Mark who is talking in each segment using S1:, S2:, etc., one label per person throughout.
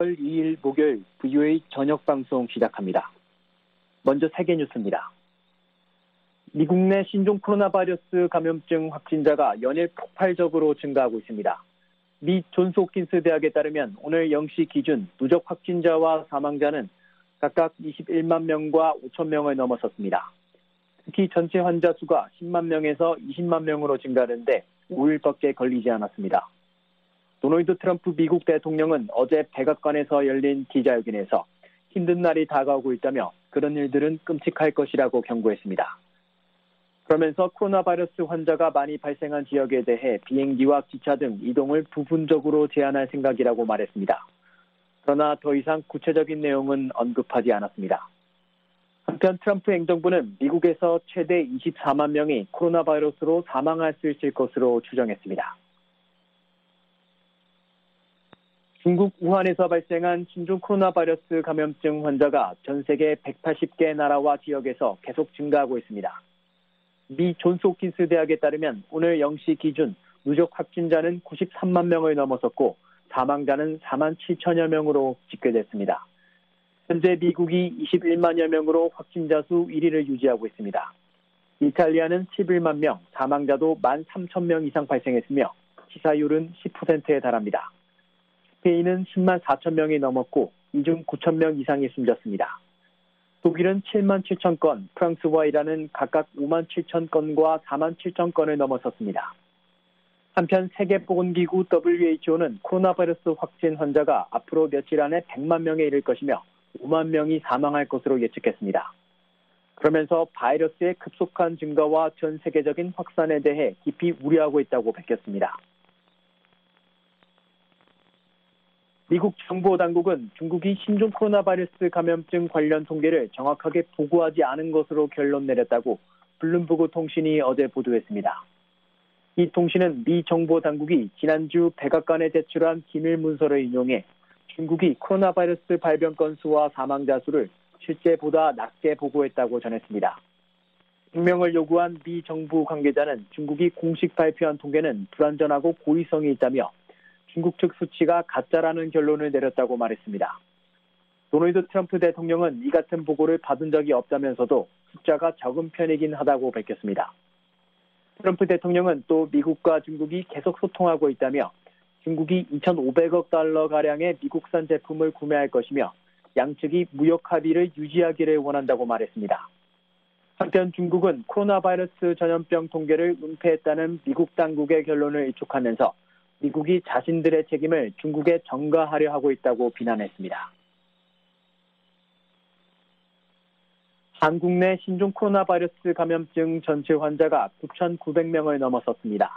S1: 10월 2일 목요일 VOA 저녁 방송 시작합니다. 먼저 세계 뉴스입니다. 미국 내 신종 코로나 바이러스 감염증 확진자가 연일 폭발적으로 증가하고 있습니다. 미 존스 홉킨스 대학에 따르면 오늘 0시 기준 누적 확진자와 사망자는 각각 21만 명과 5천 명을 넘어섰습니다. 특히 전체 환자 수가 10만 명에서 20만 명으로 증가하는데 5일밖에 걸리지 않았습니다. 도널드 트럼프 미국 대통령은 어제 백악관에서 열린 기자회견에서 힘든 날이 다가오고 있다며 그런 일들은 끔찍할 것이라고 경고했습니다. 그러면서 코로나 바이러스 환자가 많이 발생한 지역에 대해 비행기와 기차 등 이동을 부분적으로 제한할 생각이라고 말했습니다. 그러나 더 이상 구체적인 내용은 언급하지 않았습니다. 한편 트럼프 행정부는 미국에서 최대 24만 명이 코로나 바이러스로 사망할 수 있을 것으로 추정했습니다. 중국 우한에서 발생한 신종 코로나 바이러스 감염증 환자가 전 세계 180개 나라와 지역에서 계속 증가하고 있습니다. 미 존스 홉킨스 대학에 따르면 오늘 0시 기준 누적 확진자는 93만 명을 넘어섰고 사망자는 4만 7천여 명으로 집계됐습니다. 현재 미국이 21만여 명으로 확진자 수 1위를 유지하고 있습니다. 이탈리아는 11만 명, 사망자도 1만 3천 명 이상 발생했으며 치사율은 10%에 달합니다. 스페인은 10만 4천 명이 넘었고 이 중 9천 명 이상이 숨졌습니다. 독일은 7만 7천 건, 프랑스와 이란은 각각 5만 7천 건과 4만 7천 건을 넘어섰습니다. 한편 세계보건기구 WHO는 코로나 바이러스 확진 환자가 앞으로 며칠 안에 100만 명에 이를 것이며 5만 명이 사망할 것으로 예측했습니다. 그러면서 바이러스의 급속한 증가와 전 세계적인 확산에 대해 깊이 우려하고 있다고 밝혔습니다. 미국 정보당국은 중국이 신종 코로나 바이러스 감염증 관련 통계를 정확하게 보고하지 않은 것으로 결론 내렸다고 블룸버그 통신이 어제 보도했습니다. 이 통신은 미 정보당국이 지난주 백악관에 제출한 기밀 문서를 인용해 중국이 코로나 바이러스 발병 건수와 사망자 수를 실제보다 낮게 보고했다고 전했습니다. 익명을 요구한 미 정부 관계자는 중국이 공식 발표한 통계는 불완전하고 고의성이 있다며 중국 측 수치가 가짜라는 결론을 내렸다고 말했습니다. 도널드 트럼프 대통령은 이 같은 보고를 받은 적이 없다면서도 숫자가 적은 편이긴 하다고 밝혔습니다. 트럼프 대통령은 또 미국과 중국이 계속 소통하고 있다며 중국이 2,500억 달러가량의 미국산 제품을 구매할 것이며 양측이 무역 합의를 유지하기를 원한다고 말했습니다. 한편 중국은 코로나 바이러스 전염병 통계를 은폐했다는 미국 당국의 결론을 일축하면서 미국이 자신들의 책임을 중국에 전가하려 하고 있다고 비난했습니다. 한국 내 신종 코로나 바이러스 감염증 전체 환자가 9,900명을 넘어섰습니다.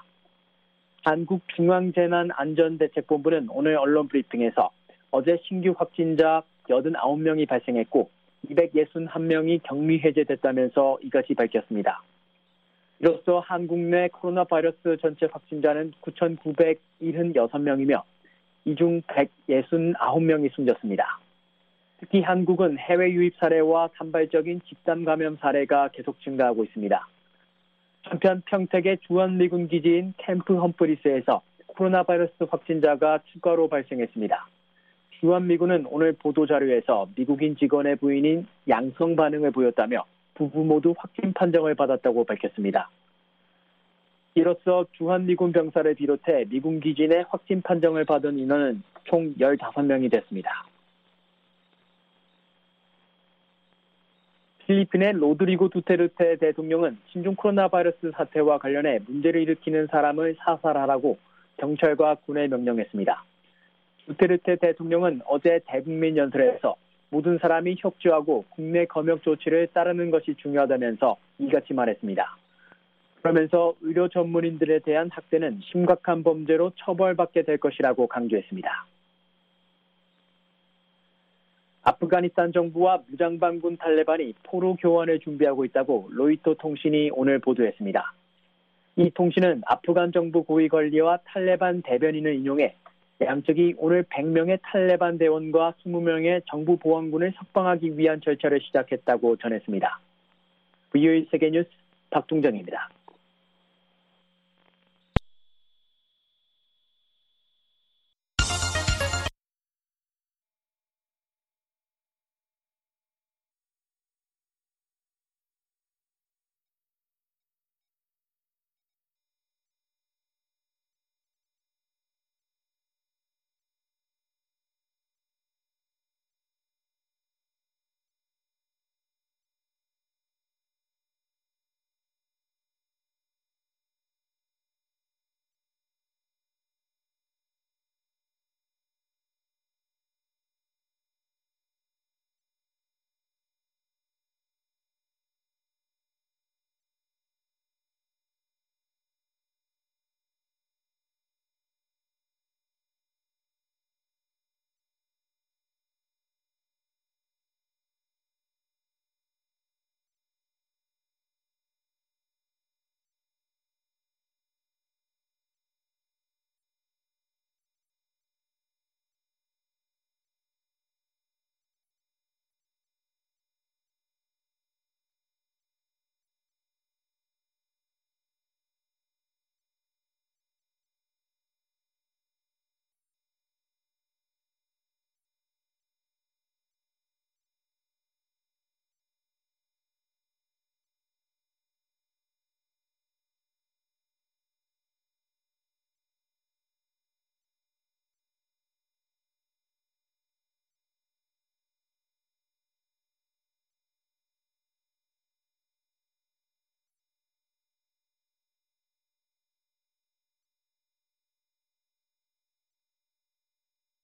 S1: 한국중앙재난안전대책본부는 오늘 언론 브리핑에서 어제 신규 확진자 89명이 발생했고 261명이 격리 해제됐다면서 이같이 밝혔습니다. 이로써 한국 내 코로나 바이러스 전체 확진자는 9,976명이며 이 중 169명이 숨졌습니다. 특히 한국은 해외 유입 사례와 산발적인 집단 감염 사례가 계속 증가하고 있습니다. 한편 평택의 주한미군 기지인 캠프 험프리스에서 코로나 바이러스 확진자가 추가로 발생했습니다. 주한미군은 오늘 보도자료에서 미국인 직원의 부인인 양성 반응을 보였다며 부부 모두 확진 판정을 받았다고 밝혔습니다. 이로써 주한미군 병사를 비롯해 미군 기지 내 확진 판정을 받은 인원은 총 15명이 됐습니다. 필리핀의 로드리고 두테르테 대통령은 신종 코로나 바이러스 사태와 관련해 문제를 일으키는 사람을 사살하라고 경찰과 군에 명령했습니다. 두테르테 대통령은 어제 대국민 연설에서 모든 사람이 협조하고 국내 검역 조치를 따르는 것이 중요하다면서 이같이 말했습니다. 그러면서 의료 전문인들에 대한 학대는 심각한 범죄로 처벌받게 될 것이라고 강조했습니다. 아프가니스탄 정부와 무장반군 탈레반이 포로 교환을 준비하고 있다고 로이터 통신이 오늘 보도했습니다. 이 통신은 아프간 정부 고위 관리와 탈레반 대변인을 인용해 양측이 오늘 100명의 탈레반 대원과 20명의 정부 보안군을 석방하기 위한 절차를 시작했다고 전했습니다. VOA 세계뉴스 박동정입니다.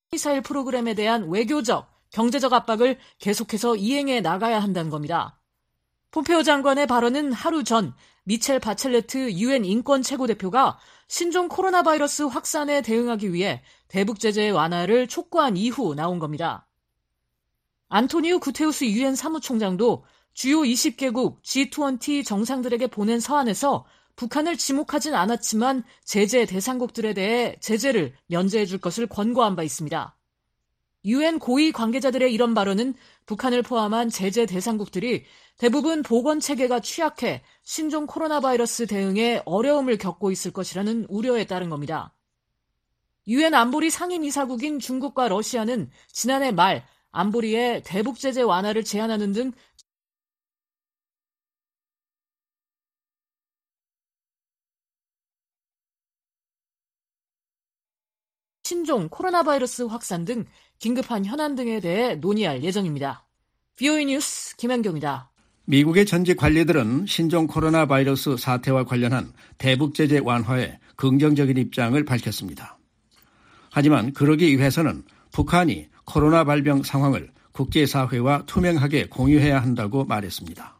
S2: 미사일 프로그램에 대한 외교적, 경제적 압박을 계속해서 이행해 나가야 한다는 겁니다. 폼페오 장관의 발언은 하루 전 미첼 바첼레트 유엔 인권 최고대표가 신종 코로나 바이러스 확산에 대응하기 위해 대북 제재 완화를 촉구한 이후 나온 겁니다. 안토니우 구테우스 유엔 사무총장도 주요 20개국 G20 정상들에게 보낸 서한에서 북한을 지목하진 않았지만 제재 대상국들에 대해 제재를 면제해 줄 것을 권고한 바 있습니다. 유엔 고위 관계자들의 이런 발언은 북한을 포함한 제재 대상국들이 대부분 보건체계가 취약해 신종 코로나 바이러스 대응에 어려움을 겪고 있을 것이라는 우려에 따른 겁니다. 유엔 안보리 상임이사국인 중국과 러시아는 지난해 말 안보리에 대북 제재 완화를 제안하는 등 신종 코로나 바이러스 확산 등 긴급한 현안 등에 대해 논의할 예정입니다. VOA 뉴스 김현경입니다.
S3: 미국의 전직 관리들은 신종 코로나 바이러스 사태와 관련한 대북 제재 완화에 긍정적인 입장을 밝혔습니다. 하지만 그러기 위해서는 북한이 코로나 발병 상황을 국제사회와 투명하게 공유해야 한다고 말했습니다.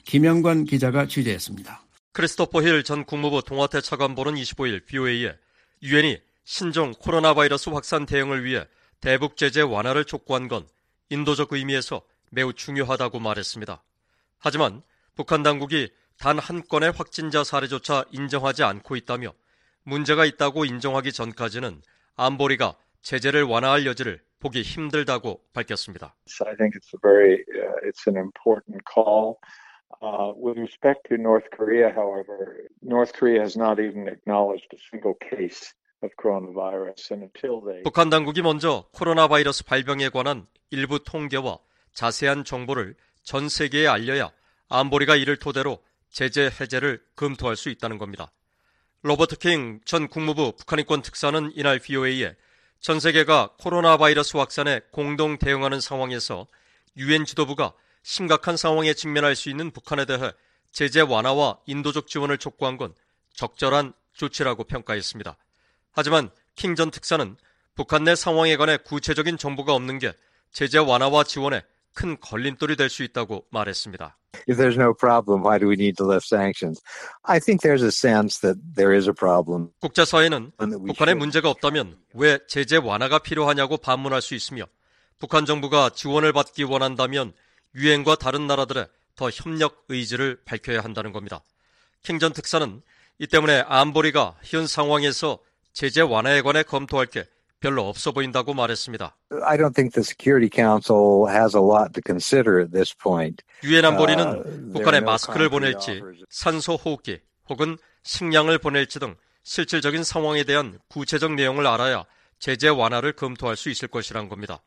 S3: 김영관 기자가 취재했습니다.
S4: 크리스토퍼 힐 전 국무부 동아태 차관보는 25일 VOA에 유엔이 신종 코로나 바이러스 확산 대응을 위해 대북 제재 완화를 촉구한 건 인도적 의미에서 매우 중요하다고 말했습니다. 하지만 북한 당국이 단 한 건의 확진자 사례조차 인정하지 않고 있다며 문제가 있다고 인정하기 전까지는 안보리가 제재를 완화할 여지를 보기 힘들다고 밝혔습니다.
S5: I think it's an important call. With respect to North Korea, however, North Korea has not even acknowledged a single case of coronavirus, and until they...
S4: 북한 당국이 먼저 코로나 바이러스 발병에 관한 일부 통계와 자세한 정보를 전 세계에 알려야 안보리가 이를 토대로 제재 해제를 검토할 수 있다는 겁니다. 로버트 킹 전 국무부 북한인권 특사는 이날 VOA에 전 세계가 코로나 바이러스 확산에 공동 대응하는 상황에서 유엔 지도부가 심각한 상황에 직면할 수 있는 북한에 대해 제재 완화와 인도적 지원을 촉구한 건 적절한 조치라고 평가했습니다. 하지만 킹 전 특사는 북한 내 상황에 관해 구체적인 정보가 없는 게 제재 완화와 지원에 큰 걸림돌이 될 수 있다고 말했습니다.
S6: If there's no problem, why do we need to lift sanctions? I think there's a sense that there is a problem.
S4: 국제사회는 북한에 문제가 없다면 왜 제재 완화가 필요하냐고 반문할 수 있으며 북한 정부가 지원을 받기 원한다면 유엔과 다른 나라들의 더 협력 의지를 밝혀야 한다는 겁니다. 킹 전 특사는 이 때문에 안보리가 현 상황에서 제재 완화에 관해 검토할 게 별로 없어 보인다고 말했습니다.
S6: I don't think the Security Council has a lot to consider at this point.
S4: 유엔 안보리는 북한에 마스크를 보낼지 산소 호흡기 혹은 식량을 보낼지 등 실질적인 상황에 대한 구체적 내용을 알아야 제재 완화를 검토할 수 있을 것이란 겁니다.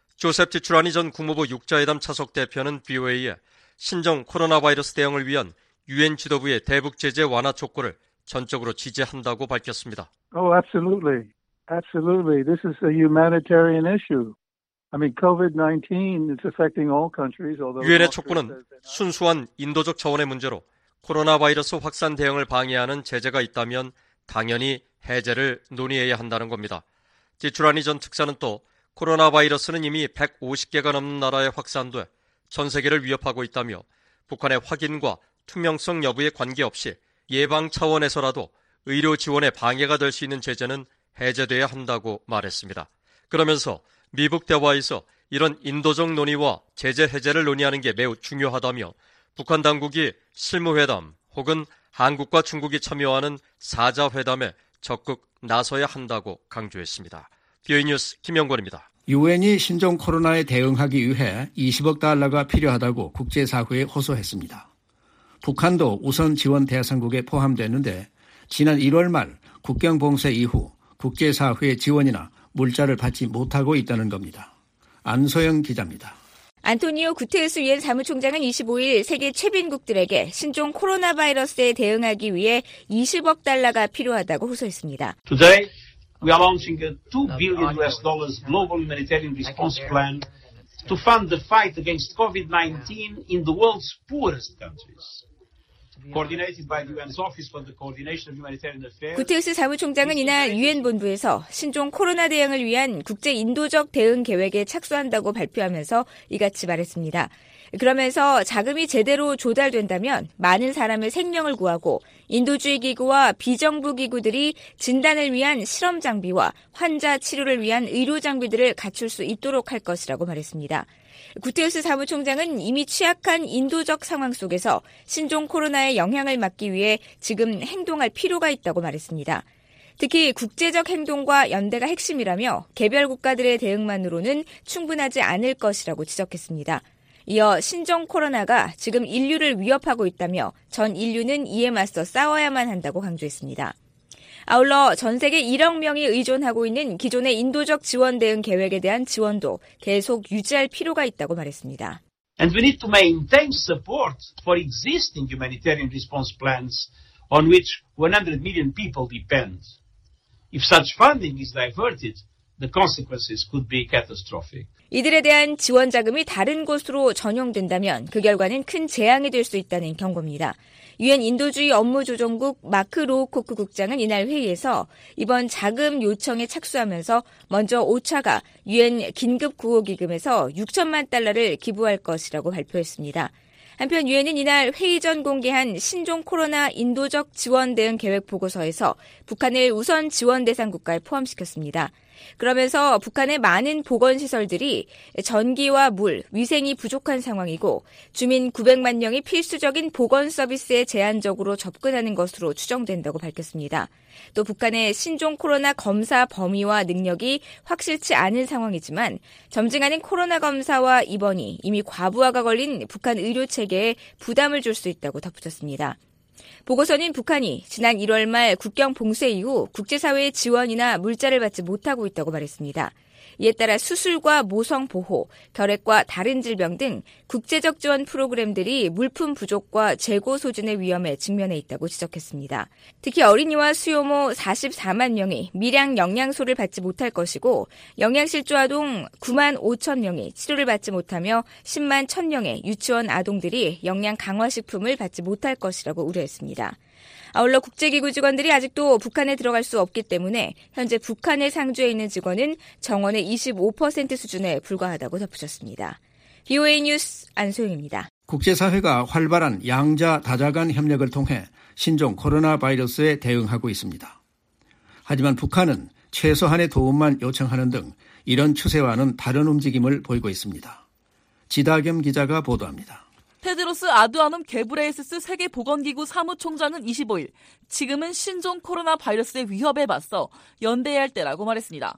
S4: 조셉 지추라니 전 국무부 육자회담 차석 대표는 VOA에 신종 코로나 바이러스 대응을 위한 유엔 지도부의 대북 제재 완화 촉구를 전적으로 지지한다고 밝혔습니다.
S7: Oh, absolutely. Absolutely. This is a humanitarian issue. I mean, COVID-19 is affecting all countries.
S4: 유엔의 촉구는 순수한 인도적 차원의 문제로 코로나 바이러스 확산 대응을 방해하는 제재가 있다면 당연히 해제를 논의해야 한다는 겁니다. 지추라니 전 특사는 또 코로나 바이러스는 이미 150개가 넘는 나라에 확산돼 전 세계를 위협하고 있다며 북한의 확인과 투명성 여부에 관계없이 예방 차원에서라도 의료 지원에 방해가 될 수 있는 제재는 해제돼야 한다고 말했습니다. 그러면서 미북 대화에서 이런 인도적 논의와 제재 해제를 논의하는 게 매우 중요하다며 북한 당국이 실무회담 혹은 한국과 중국이 참여하는 4자 회담에 적극 나서야 한다고 강조했습니다. VOA 뉴스 김영권입니다.
S3: 유엔이 신종 코로나에 대응하기 위해 20억 달러가 필요하다고 국제사회에 호소했습니다. 북한도 우선 지원 대상국에 포함됐는데 지난 1월 말 국경 봉쇄 이후 국제사회의 지원이나 물자를 받지 못하고 있다는 겁니다. 안소영 기자입니다.
S8: 안토니오 구테우스 유엔 사무총장은 25일 세계 최빈국들에게 신종 코로나 바이러스에 대응하기 위해 20억 달러가 필요하다고 호소했습니다.
S9: Today, we are launching a $2 billion global humanitarian response plan to fund the fight against COVID-19 in the world's poorest countries. coordinated by the UN's Office for the Coordination of Humanitarian Affairs.
S8: 구테르스 사무총장은 이날 유엔 본부에서 신종 코로나 대응을 위한 국제 인도적 대응 계획에 착수한다고 발표하면서 이같이 말했습니다. 그러면서 자금이 제대로 조달된다면 많은 사람의 생명을 구하고 인도주의 기구와 비정부 기구들이 진단을 위한 실험 장비와 환자 치료를 위한 의료 장비들을 갖출 수 있도록 할 것이라고 말했습니다. 구테르스 사무총장은 이미 취약한 인도적 상황 속에서 신종 코로나의 영향을 막기 위해 지금 행동할 필요가 있다고 말했습니다. 특히 국제적 행동과 연대가 핵심이라며 개별 국가들의 대응만으로는 충분하지 않을 것이라고 지적했습니다. 이어 신종 코로나가 지금 인류를 위협하고 있다며 전 인류는 이에 맞서 싸워야만 한다고 강조했습니다. 아울러 전 세계 1억 명이 의존하고 있는 기존의 인도적 지원 대응 계획에 대한 지원도 계속 유지할 필요가 있다고 말했습니다.
S9: And we need to maintain support for existing humanitarian response plans on which 100 million people depend. If such funding is diverted, the consequences could be catastrophic.
S8: 이들에 대한 지원 자금이 다른 곳으로 전용된다면 그 결과는 큰 재앙이 될 수 있다는 경고입니다. 유엔 인도주의 업무조정국 마크 로우코크 국장은 이날 회의에서 이번 자금 요청에 착수하면서 먼저 오차가 유엔 긴급구호기금에서 6천만 달러를 기부할 것이라고 발표했습니다. 한편 유엔은 이날 회의 전 공개한 신종 코로나 인도적 지원 대응 계획 보고서에서 북한을 우선 지원 대상 국가에 포함시켰습니다. 그러면서 북한의 많은 보건시설들이 전기와 물, 위생이 부족한 상황이고 주민 900만 명이 필수적인 보건 서비스에 제한적으로 접근하는 것으로 추정된다고 밝혔습니다. 또 북한의 신종 코로나 검사 범위와 능력이 확실치 않은 상황이지만 점증하는 코로나 검사와 입원이 이미 과부하가 걸린 북한 의료체계에 부담을 줄 수 있다고 덧붙였습니다. 보고서는 북한이 지난 1월 말 국경 봉쇄 이후 국제사회의 지원이나 물자를 받지 못하고 있다고 말했습니다. 이에 따라 수술과 모성 보호, 결핵과 다른 질병 등 국제적 지원 프로그램들이 물품 부족과 재고 소진의 위험에 직면해 있다고 지적했습니다. 특히 어린이와 수요모 44만 명이 밀양 영양소를 받지 못할 것이고 영양실조 아동 9만 5천 명이 치료를 받지 못하며 10만 1,000명의 유치원 아동들이 영양 강화식품을 받지 못할 것이라고 우려했습니다. 아울러 국제기구 직원들이 아직도 북한에 들어갈 수 없기 때문에 현재 북한의 상주에 있는 직원은 정원의 25% 수준에 불과하다고 덧붙였습니다. VOA 뉴스 안소영입니다.
S3: 국제사회가 활발한 양자 다자간 협력을 통해 신종 코로나 바이러스에 대응하고 있습니다. 하지만 북한은 최소한의 도움만 요청하는 등 이런 추세와는 다른 움직임을 보이고 있습니다. 지다겸 기자가 보도합니다.
S2: 테드로스 아드하놈 게브레예수스 세계보건기구 사무총장은 25일 지금은 신종 코로나 바이러스의 위협에 맞서 연대해야 할 때라고 말했습니다.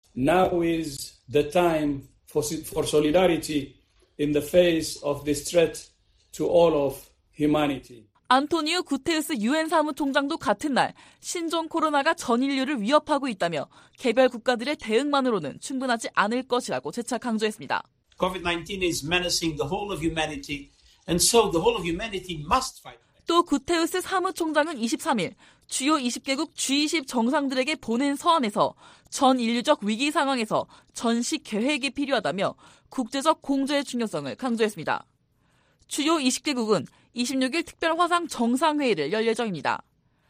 S10: Now is the time for solidarity in the face of this threat to all of humanity.
S2: 안토니오 구테르스 유엔 사무총장도 같은 날 신종 코로나가 전 인류를 위협하고 있다며 개별 국가들의 대응만으로는 충분하지 않을 것이라고 재차 강조했습니다.
S9: COVID-19 is menacing the whole of humanity. And so the whole of humanity must fight.
S2: 또 구테르스 사무총장은 23일 주요 20개국 G20 정상들에게 보낸 서한에서 전 인류적 위기 상황에서 전시 계획이 필요하다며 국제적 공조의 중요성을 강조했습니다. 주요 20개국은 26일 특별 화상 정상회의를 열 예정입니다.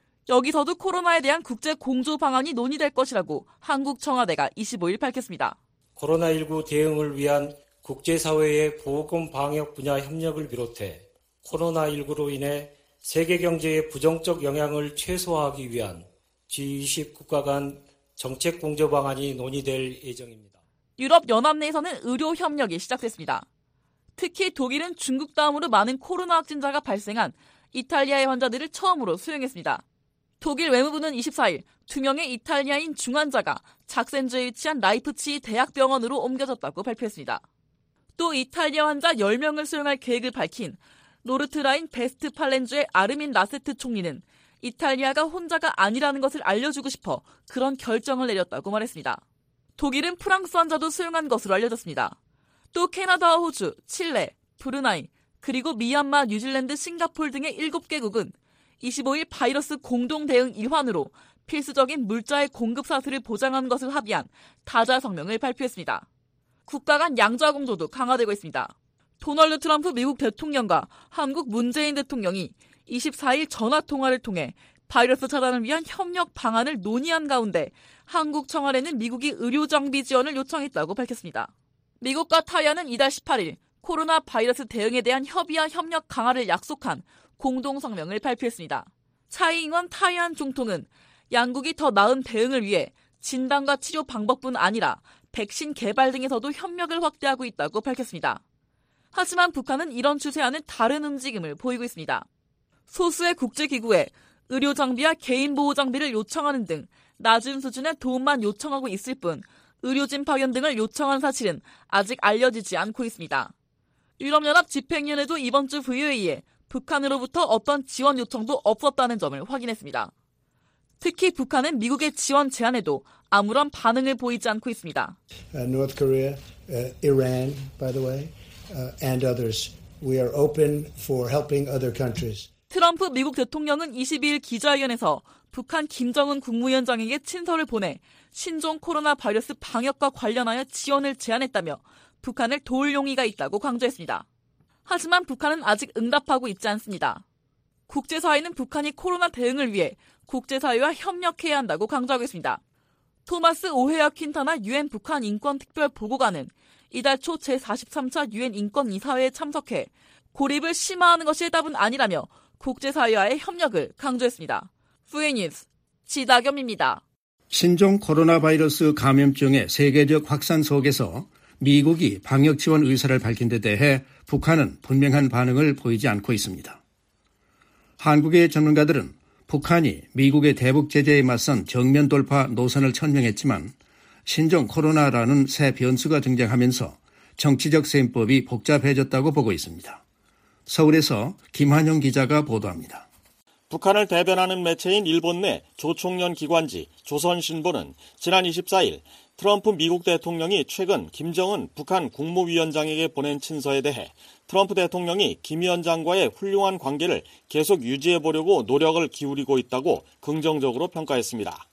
S2: 여기서도 코로나에 대한 국제 공조 방안이 논의될 것이라고 한국 청와대가 25일 밝혔습니다.
S11: 코로나19 대응을 위한 국제사회의 보건 방역 분야 협력을 비롯해 코로나19로 인해 세계 경제의 부정적 영향을 최소화하기 위한 G20 국가 간 정책 공조 방안이 논의될 예정입니다.
S2: 유럽 연합 내에서는 의료 협력이 시작됐습니다. 특히 독일은 중국 다음으로 많은 코로나 확진자가 발생한 이탈리아의 환자들을 처음으로 수용했습니다. 독일 외무부는 24일 2명의 이탈리아인 중환자가 작센주에 위치한 라이프치히 대학병원으로 옮겨졌다고 발표했습니다. 또 이탈리아 환자 10명을 수용할 계획을 밝힌 노르트라인 베스트팔렌주의 아르민 라세트 총리는 이탈리아가 혼자가 아니라는 것을 알려주고 싶어 그런 결정을 내렸다고 말했습니다. 독일은 프랑스 환자도 수용한 것으로 알려졌습니다. 또 캐나다와 호주, 칠레, 브루나이, 그리고 미얀마, 뉴질랜드, 싱가폴 등의 7개국은 25일 바이러스 공동 대응 일환으로 필수적인 물자의 공급 사슬을 보장한 것을 합의한 다자 성명을 발표했습니다. 국가 간 양자 공조도 강화되고 있습니다. 도널드 트럼프 미국 대통령과 한국 문재인 대통령이
S12: 24일 전화통화를 통해 바이러스 차단을 위한 협력 방안을 논의한 가운데 한국 청와대는 미국이 의료장비 지원을 요청했다고 밝혔습니다. 미국과 타이완은 이달 18일 코로나 바이러스 대응에 대한 협의와 협력 강화를 약속한 공동성명을 발표했습니다. 차이잉원 타이완 총통은 양국이 더 나은 대응을 위해 진단과 치료 방법뿐 아니라 백신 개발 등에서도 협력을 확대하고 있다고 밝혔습니다. 하지만 북한은 이런 추세와는 다른 움직임을 보이고 있습니다. 소수의 국제기구에 의료장비와 개인보호장비를 요청하는 등 낮은 수준의 도움만 요청하고 있을 뿐 의료진 파견 등을 요청한 사실은 아직 알려지지 않고 있습니다. 유럽연합 집행위원회도 이번 주 부회의에 북한으로부터 어떤 지원 요청도 없었다는 점을 확인했습니다. 특히 북한은 미국의 지원 제안에도 아무런 반응을 보이지 않고 있습니다.
S13: North Korea, Iran, by the way, and others. We are open for helping other countries.
S12: 트럼프 미국 대통령은 22일 기자회견에서 북한 김정은 국무위원장에게 친서를 보내 신종 코로나 바이러스 방역과 관련하여 지원을 제안했다며 북한을 도울 용의가 있다고 강조했습니다. 하지만 북한은 아직 응답하고 있지 않습니다. 국제사회는 북한이 코로나 대응을 위해 국제사회와 협력해야 한다고 강조하고 있습니다. 토마스 오헤아 퀸타나 유엔 북한 인권 특별 보고관은 이달 초 제43차 유엔 인권이사회에 참석해 고립을 심화하는 것이 해답은 아니라며 국제사회와의 협력을 강조했습니다. 후에뉴스 지다겸입니다.
S3: 신종 코로나 바이러스 감염증의 세계적 확산 속에서 미국이 방역 지원 의사를 밝힌 데 대해 북한은 분명한 반응을 보이지 않고 있습니다. 한국의 전문가들은 북한이 미국의 대북 제재에 맞선 정면 돌파 노선을 천명했지만 신종 코로나라는 새 변수가 등장하면서 정치적 셈법이 복잡해졌다고 보고 있습니다. 서울에서 김한영 기자가 보도합니다.
S14: 북한을 대변하는 매체인 일본 내 조총련 기관지 조선신보는 지난 24일 트럼프 미국 대통령이 최근 김정은 북한 국무위원장에게 보낸 친서에 대해 트럼프 대통령이 김 위원장과의 훌륭한 관계를 계속 유지해보려고 노력을 기울이고 있다고 긍정적으로 평가했습니다.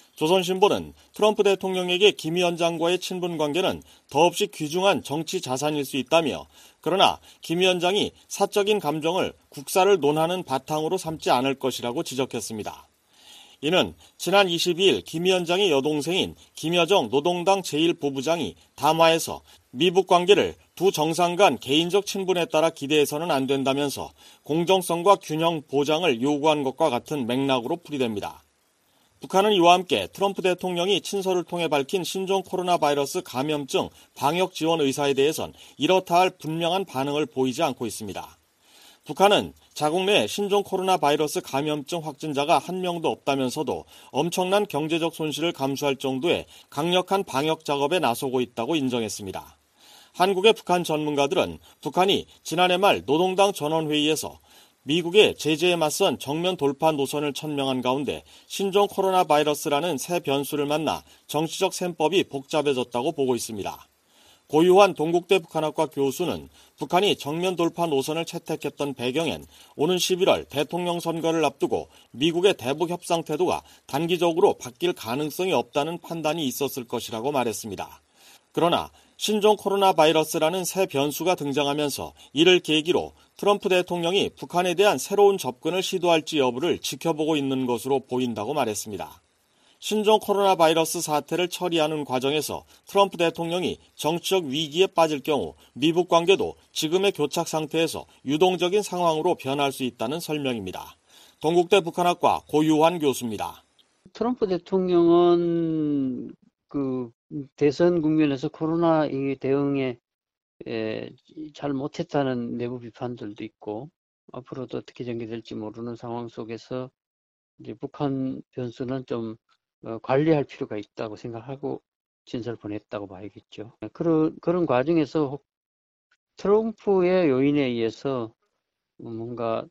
S14: 조선신보는 트럼프 대통령에게 김 위원장과의 친분 관계는 더없이 귀중한 정치 자산일 수 있다며 그러나 김 위원장이 사적인 감정을 국사를 논하는 바탕으로 삼지 않을 것이라고 지적했습니다. 이는 지난 22일 김 위원장의 여동생인 김여정 노동당 제1부부장이 담화에서 미북 관계를 두 정상 간 개인적 친분에 따라 기대해서는 안 된다면서 공정성과 균형 보장을 요구한 것과 같은 맥락으로 풀이됩니다. 북한은 이와 함께 트럼프 대통령이 친서를 통해 밝힌 신종 코로나 바이러스 감염증 방역 지원 의사에 대해선 이렇다 할 분명한 반응을 보이지 않고 있습니다. 북한은 자국 내 신종 코로나 바이러스 감염증 확진자가 한 명도 없다면서도 엄청난 경제적 손실을 감수할 정도의 강력한 방역 작업에 나서고 있다고 인정했습니다. 한국의 북한 전문가들은 북한이 지난해 말 노동당 전원회의에서 미국의 제재에 맞선 정면 돌파 노선을 천명한 가운데 신종 코로나 바이러스라는 새 변수를 만나 정치적 셈법이 복잡해졌다고 보고 있습니다. 고유한 동국대 북한학과 교수는 북한이 정면 돌파 노선을 채택했던 배경엔 오는 11월 대통령 선거를 앞두고 미국의 대북 협상 태도가 단기적으로 바뀔 가능성이 없다는 판단이 있었을 것이라고 말했습니다. 그러나 신종 코로나 바이러스라는 새 변수가 등장하면서 이를 계기로 트럼프 대통령이 북한에 대한 새로운 접근을 시도할지 여부를 지켜보고 있는 것으로 보인다고 말했습니다. 신종 코로나 바이러스 사태를 처리하는 과정에서 트럼프 대통령이 정치적 위기에 빠질 경우 미북 관계도 지금의 교착 상태에서 유동적인 상황으로 변할 수 있다는 설명입니다. 동국대 북한학과 고유환 교수입니다.
S15: 트럼프 대통령은 대선 국면에서 코로나 대응에 잘 못했다는 내부 비판들도 있고 앞으로도 어떻게 전개될지 모르는 상황 속에서 이제 북한 변수는 좀 관리할 필요가 있다고 생각하고 친서를 보냈다고 봐야겠죠. 그런 과정에서 트럼프의 요인에 의해서 뭔가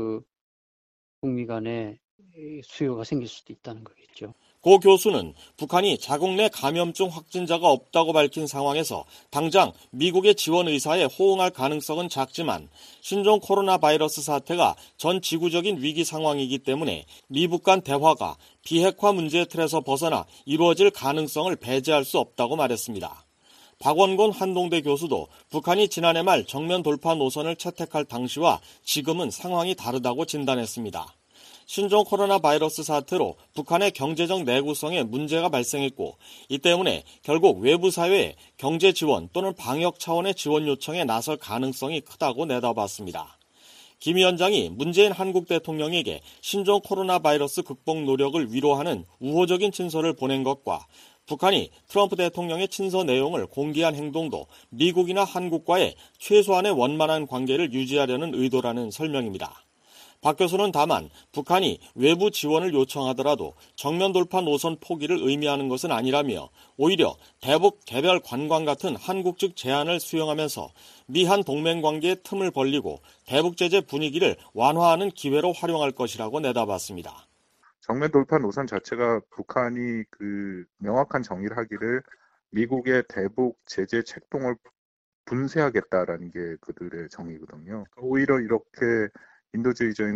S15: 북미 간에 수요가 생길 수도 있다는 거겠죠.
S14: 고 교수는 북한이 자국 내 감염증 확진자가 없다고 밝힌 상황에서 당장 미국의 지원 의사에 호응할 가능성은 작지만 신종 코로나 바이러스 사태가 전 지구적인 위기 상황이기 때문에 미북 간 대화가 비핵화 문제의 틀에서 벗어나 이루어질 가능성을 배제할 수 없다고 말했습니다. 박원곤 한동대 교수도 북한이 지난해 말 정면 돌파 노선을 채택할 당시와 지금은 상황이 다르다고 진단했습니다. 신종 코로나 바이러스 사태로 북한의 경제적 내구성에 문제가 발생했고 이 때문에 결국 외부 사회에 경제 지원 또는 방역 차원의 지원 요청에 나설 가능성이 크다고 내다봤습니다. 김 위원장이 문재인 한국 대통령에게 신종 코로나 바이러스 극복 노력을 위로하는 우호적인 친서를 보낸 것과 북한이 트럼프 대통령의 친서 내용을 공개한 행동도 미국이나 한국과의 최소한의 원만한 관계를 유지하려는 의도라는 설명입니다. 박 교수는 다만 북한이 외부 지원을 요청하더라도 정면 돌파 노선 포기를 의미하는 것은 아니라며 오히려 대북 개별 관광 같은 한국 측 제안을 수용하면서 미한 동맹 관계에 틈을 벌리고 대북 제재 분위기를 완화하는 기회로 활용할 것이라고 내다봤습니다.
S16: 정면 돌파 노선 자체가 북한이 명확한 정의를 하기를 미국의 대북 제재 책동을 분쇄하겠다라는 게 그들의 정의거든요. 오히려 이렇게 인도주의적인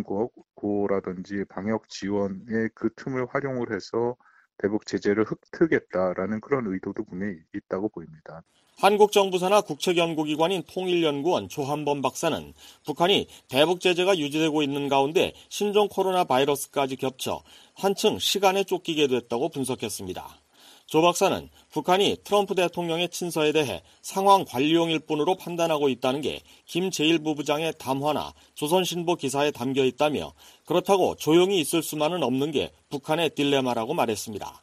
S16: 고라든지 방역 지원의 그 틈을 활용을 해서 대북 제재를 흡트겠다라는 그런 의도도 분명히 있다고 보입니다.
S14: 한국 정부 산하 국책연구기관인 통일연구원 조한범 박사는 북한이 대북 제재가 유지되고 있는 가운데 신종 코로나 바이러스까지 겹쳐 한층 시간에 쫓기게 됐다고 분석했습니다. 조 박사는 북한이 트럼프 대통령의 친서에 대해 상황 관리용일 뿐으로 판단하고 있다는 게 김 제1부부장의 담화나 조선신보 기사에 담겨 있다며 그렇다고 조용히 있을 수만은 없는 게 북한의 딜레마라고 말했습니다.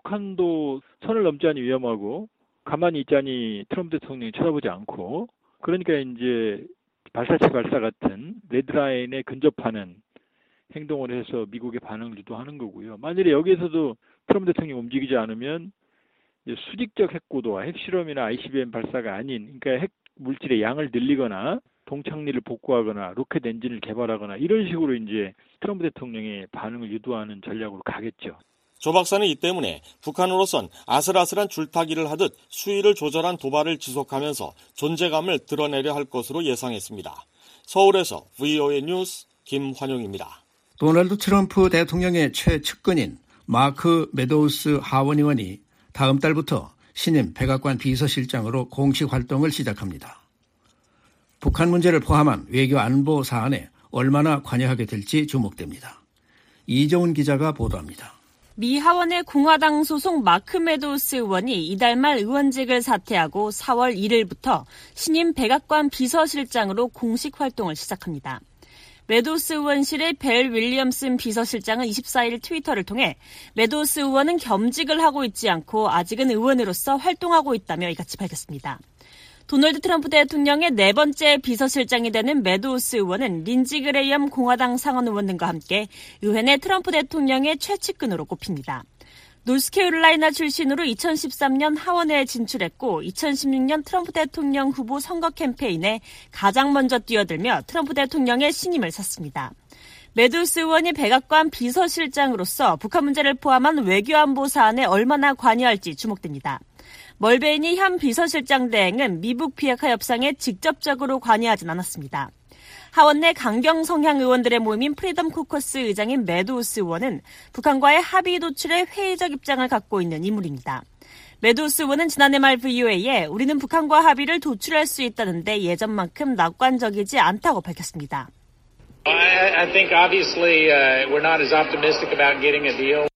S17: 북한도 선을 넘지 않니 위험하고 가만히 있자니 트럼프 대통령이 쳐다보지 않고 그러니까 이제 발사체 발사 같은 레드라인에 근접하는 행동을 해서 미국의 반응을 유도하는 거고요. 만일에 여기에서도 트럼프 대통령이 움직이지 않으면 수직적 핵고도와 핵실험이나 ICBM 발사가 아닌 그러니까 핵 물질의 양을 늘리거나 동창리를 복구하거나 로켓 엔진을 개발하거나 이런 식으로 이제 트럼프 대통령의 반응을 유도하는 전략으로 가겠죠.
S14: 조 박사는 이 때문에 북한으로선 아슬아슬한 줄타기를 하듯 수위를 조절한 도발을 지속하면서 존재감을 드러내려 할 것으로 예상했습니다. 서울에서 VOA 뉴스 김환용입니다.
S3: 도널드 트럼프 대통령의 최측근인 마크 메도우스 하원 의원이 다음 달부터 신임 백악관 비서실장으로 공식 활동을 시작합니다. 북한 문제를 포함한 외교 안보 사안에 얼마나 관여하게 될지 주목됩니다. 이정훈 기자가 보도합니다.
S18: 미 하원의 공화당 소속 마크 메도우스 의원이 이달 말 의원직을 사퇴하고 4월 1일부터 신임 백악관 비서실장으로 공식 활동을 시작합니다. 메도우스 의원실의 벨 윌리엄슨 비서실장은 24일 트위터를 통해 메도우스 의원은 겸직을 하고 있지 않고 아직은 의원으로서 활동하고 있다며 이같이 밝혔습니다. 도널드 트럼프 대통령의 네 번째 비서실장이 되는 메도우스 의원은 린지 그레이엄 공화당 상원 의원 등과 함께 의회 내 트럼프 대통령의 최측근으로 꼽힙니다. 노스캐롤라이나 출신으로 2013년 하원에 진출했고 2016년 트럼프 대통령 후보 선거 캠페인에 가장 먼저 뛰어들며 트럼프 대통령의 신임을 샀습니다. 메도우스 의원이 백악관 비서실장으로서 북한 문제를 포함한 외교안보 사안에 얼마나 관여할지 주목됩니다. 멀베이니 현 비서실장 대행은 미북 비핵화 협상에 직접적으로 관여하진 않았습니다. 하원 내 강경 성향 의원들의 모임인 프리덤 코커스 의장인 메도우스 의원은 북한과의 합의 도출에 회의적 입장을 갖고 있는 인물입니다. 메도우스 의원은 지난해 말 VOA에 우리는 북한과 합의를 도출할 수 있다는데 예전만큼 낙관적이지 않다고 밝혔습니다.
S19: I think obviously we're not as optimistic about getting a deal.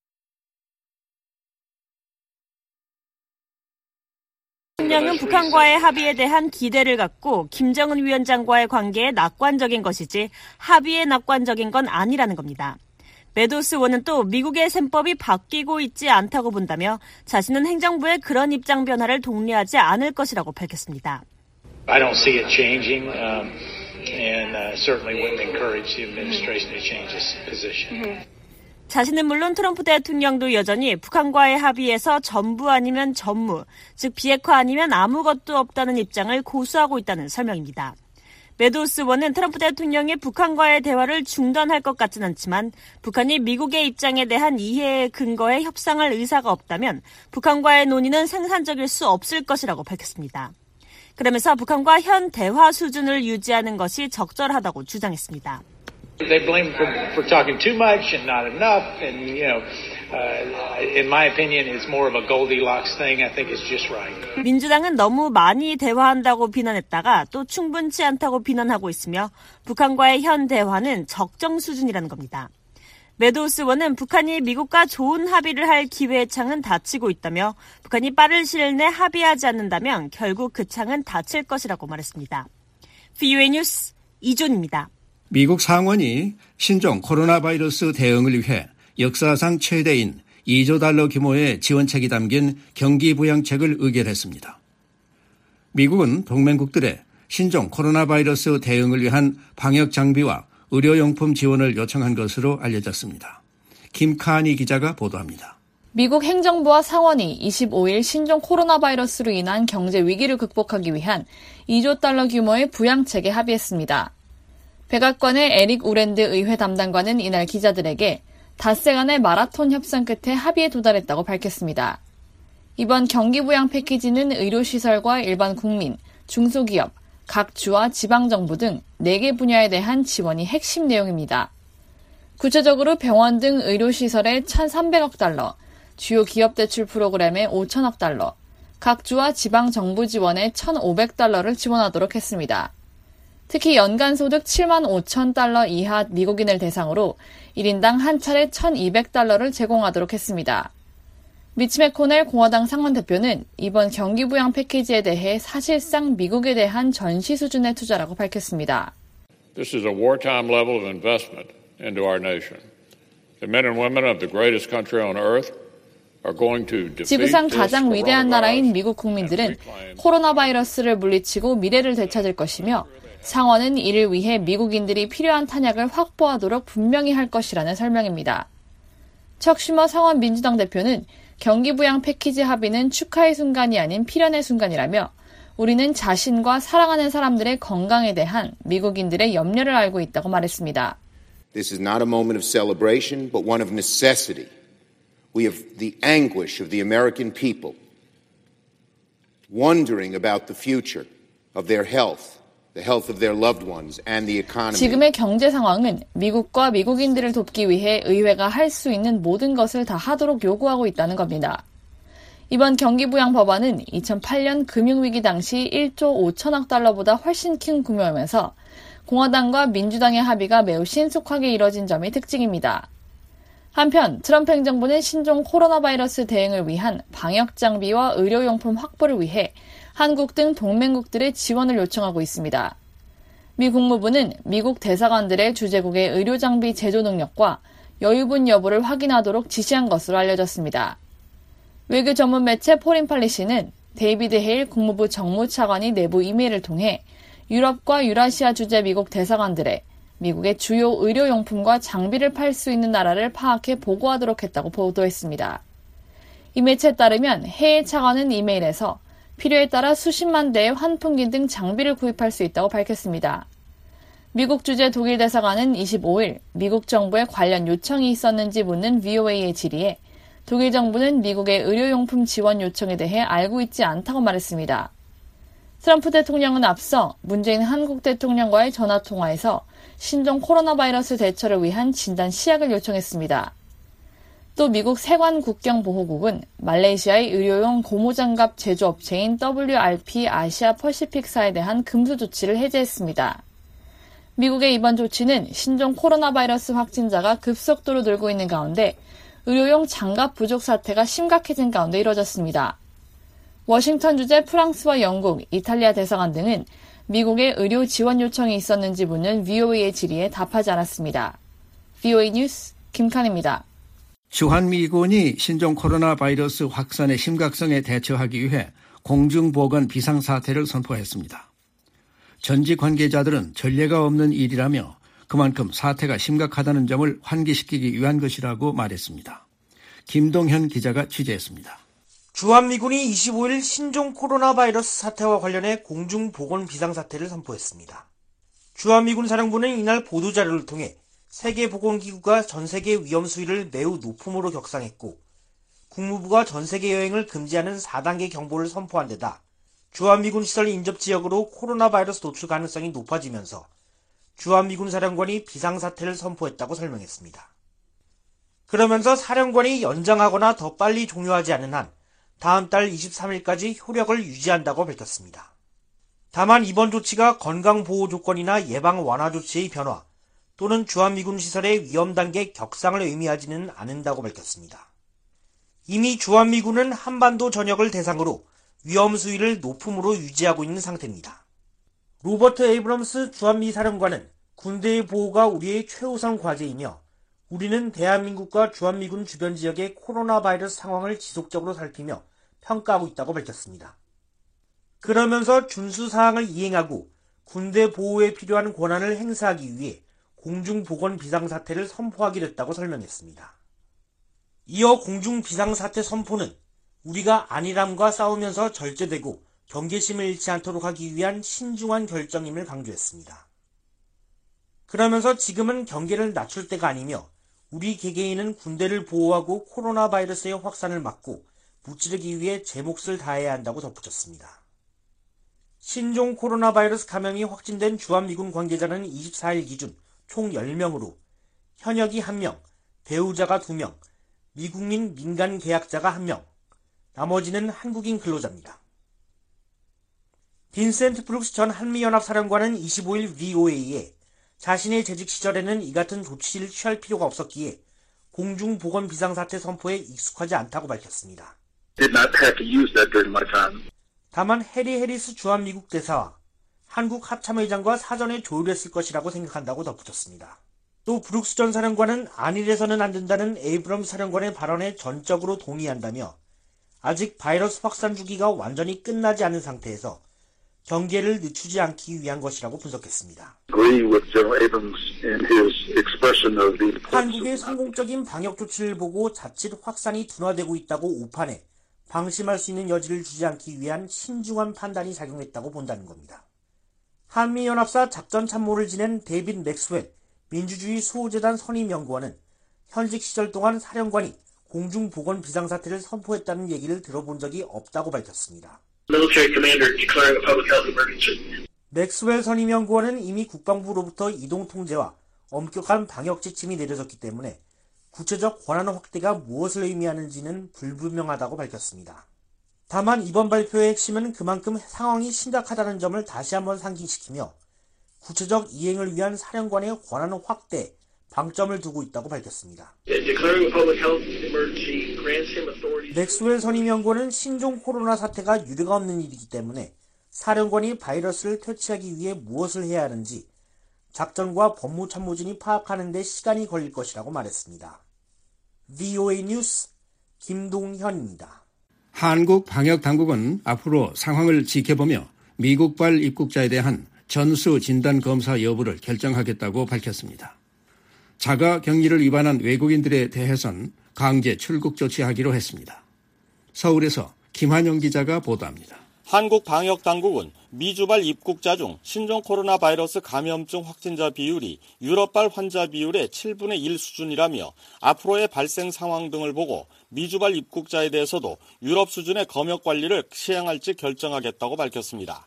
S18: 대통령은 북한과의 합의에 대한 기대를 갖고 김정은 위원장과의 관계에 낙관적인 것이지 합의에 낙관적인 건 아니라는 겁니다. 메도우스 의원은 또 미국의 셈법이 바뀌고 있지 않다고 본다며 자신은 행정부의 그런 입장 변화를 독려하지 않을 것이라고 밝혔습니다.
S19: I don't see it changing and certainly wouldn't encourage the administration to change its position.
S18: 자신은 물론 트럼프 대통령도 여전히 북한과의 합의에서 전부 아니면 전무, 즉 비핵화 아니면 아무것도 없다는 입장을 고수하고 있다는 설명입니다. 메도우스 의원은 트럼프 대통령이 북한과의 대화를 중단할 것 같진 않지만 북한이 미국의 입장에 대한 이해의 근거에 협상할 의사가 없다면 북한과의 논의는 생산적일 수 없을 것이라고 밝혔습니다. 그러면서 북한과 현 대화 수준을 유지하는 것이 적절하다고 주장했습니다.
S19: They blame for talking too much and not enough, and In my opinion, it's more of a Goldilocks thing. I think it's just right.
S18: 민주당은 너무 많이 대화한다고 비난했다가 또 충분치 않다고 비난하고 있으며 북한과의 현 대화는 적정 수준이라는 겁니다. 메도우스 의원은 북한이 미국과 좋은 합의를 할 기회의 창은 닫히고 있다며 북한이 빠른 시일 내 합의하지 않는다면 결국 그 창은 닫힐 것이라고 말했습니다. VOA 뉴스 이존입니다.
S3: 미국 상원이 신종 코로나 바이러스 대응을 위해 역사상 최대인 2조 달러 규모의 지원책이 담긴 경기부양책을 의결했습니다. 미국은 동맹국들의 신종 코로나 바이러스 대응을 위한 방역 장비와 의료용품 지원을 요청한 것으로 알려졌습니다. 김카니 기자가 보도합니다.
S20: 미국 행정부와 상원이 25일 신종 코로나 바이러스로 인한 경제 위기를 극복하기 위한 2조 달러 규모의 부양책에 합의했습니다. 백악관의 에릭 우랜드 의회 담당관은 이날 기자들에게 닷새 간의 마라톤 협상 끝에 합의에 도달했다고 밝혔습니다. 이번 경기부양 패키지는 의료시설과 일반 국민, 중소기업, 각 주와 지방정부 등 4개 분야에 대한 지원이 핵심 내용입니다. 구체적으로 병원 등 의료시설에 1,300억 달러, 주요 기업 대출 프로그램에 5천억 달러, 각 주와 지방정부 지원에 1,500달러를 지원하도록 했습니다. 특히 연간 소득 7만 5천 달러 이하 미국인을 대상으로 1인당 한 차례 1,200달러를 제공하도록 했습니다. 미치 매코넬 공화당 상원 대표는 이번 경기부양 패키지에 대해 사실상 미국에 대한 전시 수준의 투자라고 밝혔습니다.
S21: This is a wartime level of investment into our nation. The men and women of the greatest country on earth are going to defeat
S20: 지구상
S21: this
S20: 가장 위대한 나라인
S21: coronavirus.
S20: 미국 국민들은 코로나 바이러스를 물리치고 미래를 되찾을 것이며 상원은 이를 위해 미국인들이 필요한 탄약을 확보하도록 분명히 할 것이라는 설명입니다. 척 슈머 상원 민주당 대표는 경기부양 패키지 합의는 축하의 순간이 아닌 필연의 순간이라며 우리는 자신과 사랑하는 사람들의 건강에 대한 미국인들의 염려를 알고 있다고 말했습니다.
S22: This is not a moment of celebration, but one of necessity. We have the anguish of the American people wondering about the future of their health. The health of their loved ones and the economy.
S20: 지금의 경제 상황은 미국과 미국인들을 돕기 위해 의회가 할 수 있는 모든 것을 다 하도록 요구하고 있다는 겁니다. 이번 경기부양 법안은 2008년 금융위기 당시 1조 5천억 달러보다 훨씬 큰 규모이면서 공화당과 민주당의 합의가 매우 신속하게 이뤄진 점이 특징입니다. 한편 트럼프 행정부는 신종 코로나 바이러스 대응을 위한 방역 장비와 의료용품 확보를 위해 한국 등 동맹국들의 지원을 요청하고 있습니다. 미 국무부는 미국 대사관들의 주재국의 의료장비 제조 능력과 여유분 여부를 확인하도록 지시한 것으로 알려졌습니다. 외교 전문 매체 포린팔리시는 데이비드 헤일 국무부 정무차관이 내부 이메일을 통해 유럽과 유라시아 주재 미국 대사관들의 미국의 주요 의료용품과 장비를 팔 수 있는 나라를 파악해 보고하도록 했다고 보도했습니다. 이 매체에 따르면 헤일 차관은 이메일에서 필요에 따라 수십만 대의 환풍기 등 장비를 구입할 수 있다고 밝혔습니다. 미국 주재 독일 대사관은 25일 미국 정부에 관련 요청이 있었는지 묻는 VOA의 질의에 독일 정부는 미국의 의료용품 지원 요청에 대해 알고 있지 않다고 말했습니다. 트럼프 대통령은 앞서 문재인 한국 대통령과의 전화통화에서 신종 코로나 바이러스 대처를 위한 진단 시약을 요청했습니다. 또 미국 세관 국경보호국은 말레이시아의 의료용 고무장갑 제조업체인 WRP 아시아 퍼시픽사에 대한 금수 조치를 해제했습니다. 미국의 이번 조치는 신종 코로나 바이러스 확진자가 급속도로 늘고 있는 가운데 의료용 장갑 부족 사태가 심각해진 가운데 이뤄졌습니다. 워싱턴 주재 프랑스와 영국, 이탈리아 대사관 등은 미국의 의료 지원 요청이 있었는지 묻는 VOA의 질의에 답하지 않았습니다. VOA 뉴스 김칸입니다.
S3: 주한미군이 신종 코로나 바이러스 확산의 심각성에 대처하기 위해 공중보건 비상사태를 선포했습니다. 전직 관계자들은 전례가 없는 일이라며 그만큼 사태가 심각하다는 점을 환기시키기 위한 것이라고 말했습니다. 김동현 기자가 취재했습니다.
S23: 주한미군이 25일 신종 코로나 바이러스 사태와 관련해 공중보건 비상사태를 선포했습니다. 주한미군 사령부는 이날 보도자료를 통해 세계보건기구가 전세계 위험 수위를 매우 높음으로 격상했고 국무부가 전세계 여행을 금지하는 4단계 경보를 선포한 데다 주한미군 시설 인접지역으로 코로나 바이러스 노출 가능성이 높아지면서 주한미군 사령관이 비상사태를 선포했다고 설명했습니다. 그러면서 사령관이 연장하거나 더 빨리 종료하지 않는 한 다음 달 23일까지 효력을 유지한다고 밝혔습니다. 다만 이번 조치가 건강보호 조건이나 예방 완화 조치의 변화 또는 주한미군 시설의 위험 단계 격상을 의미하지는 않는다고 밝혔습니다. 이미 주한미군은 한반도 전역을 대상으로 위험 수위를 높음으로 유지하고 있는 상태입니다. 로버트 에이브럼스 주한미 사령관은 군대의 보호가 우리의 최우선 과제이며 우리는 대한민국과 주한미군 주변 지역의 코로나 바이러스 상황을 지속적으로 살피며 평가하고 있다고 밝혔습니다. 그러면서 준수사항을 이행하고 군대 보호에 필요한 권한을 행사하기 위해 공중보건 비상사태를 선포하기로 했다고 설명했습니다. 이어 공중비상사태 선포는 우리가 안일함과 싸우면서 절제되고 경계심을 잃지 않도록 하기 위한 신중한 결정임을 강조했습니다. 그러면서 지금은 경계를 낮출 때가 아니며 우리 개개인은 군대를 보호하고 코로나 바이러스의 확산을 막고 무찌르기 위해 제 몫을 다해야 한다고 덧붙였습니다. 신종 코로나 바이러스 감염이 확진된 주한미군 관계자는 24일 기준 총 10명으로 현역이 1명, 배우자가 2명, 미국민 민간 계약자가 1명, 나머지는 한국인 근로자입니다. 빈센트 브룩스 전 한미연합사령관은 25일 VOA에 자신의 재직 시절에는 이 같은 조치를 취할 필요가 없었기에 공중보건 비상사태 선포에 익숙하지 않다고 밝혔습니다. 다만 해리 해리스 주한미국 대사와 한국 합참의장과 사전에 조율했을 것이라고 생각한다고 덧붙였습니다. 또 브룩스 전 사령관은 안일해서는 안 된다는 에이브럼 사령관의 발언에 전적으로 동의한다며 아직 바이러스 확산 주기가 완전히 끝나지 않은 상태에서 경계를 늦추지 않기 위한 것이라고 분석했습니다. 한국의 성공적인 방역 조치를 보고 자칫 확산이 둔화되고 있다고 오판해 방심할 수 있는 여지를 주지 않기 위한 신중한 판단이 작용했다고 본다는 겁니다. 한미연합사 작전참모를 지낸 데이빗 맥스웰 민주주의 수호재단 선임연구원은 현직 시절 동안 사령관이 공중보건 비상사태를 선포했다는 얘기를 들어본 적이 없다고 밝혔습니다. 맥스웰 선임연구원은 이미 국방부로부터 이동통제와 엄격한 방역 지침이 내려졌기 때문에 구체적 권한 확대가 무엇을 의미하는지는 불분명하다고 밝혔습니다. 다만 이번 발표의 핵심은 그만큼 상황이 심각하다는 점을 다시 한번 상기시키며 구체적 이행을 위한 사령관의 권한 확대, 방점을 두고 있다고 밝혔습니다. 맥스웰 선임연구원은 신종 코로나 사태가 유례가 없는 일이기 때문에 사령관이 바이러스를 퇴치하기 위해 무엇을 해야 하는지 작전과 법무참모진이 파악하는 데 시간이 걸릴 것이라고 말했습니다. VOA 뉴스 김동현입니다.
S3: 한국 방역당국은 앞으로 상황을 지켜보며 미국발 입국자에 대한 전수 진단 검사 여부를 결정하겠다고 밝혔습니다. 자가 격리를 위반한 외국인들에 대해선 강제 출국 조치하기로 했습니다. 서울에서 김한영 기자가 보도합니다.
S14: 한국 방역당국은 미주발 입국자 중 신종 코로나 바이러스 감염증 확진자 비율이 유럽발 환자 비율의 7분의 1 수준이라며 앞으로의 발생 상황 등을 보고 미주발 입국자에 대해서도 유럽 수준의 검역 관리를 시행할지 결정하겠다고 밝혔습니다.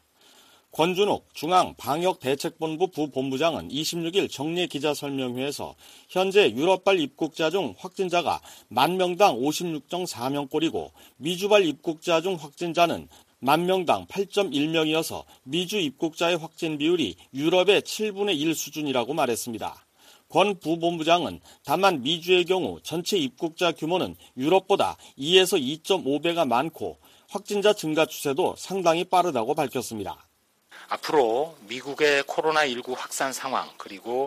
S14: 권준욱 중앙방역대책본부 부본부장은 26일 정례 기자설명회에서 현재 유럽발 입국자 중 확진자가 10,000명당 56.4명꼴이고 미주발 입국자 중 확진자는 10,000명당 8.1명이어서 미주 입국자의 확진 비율이 유럽의 7분의 1 수준이라고 말했습니다. 권 부본부장은 다만 미주의 경우 전체 입국자 규모는 유럽보다 2에서 2.5배가 많고 확진자 증가 추세도 상당히 빠르다고 밝혔습니다.
S1: 앞으로 미국의 코로나19 확산 상황 그리고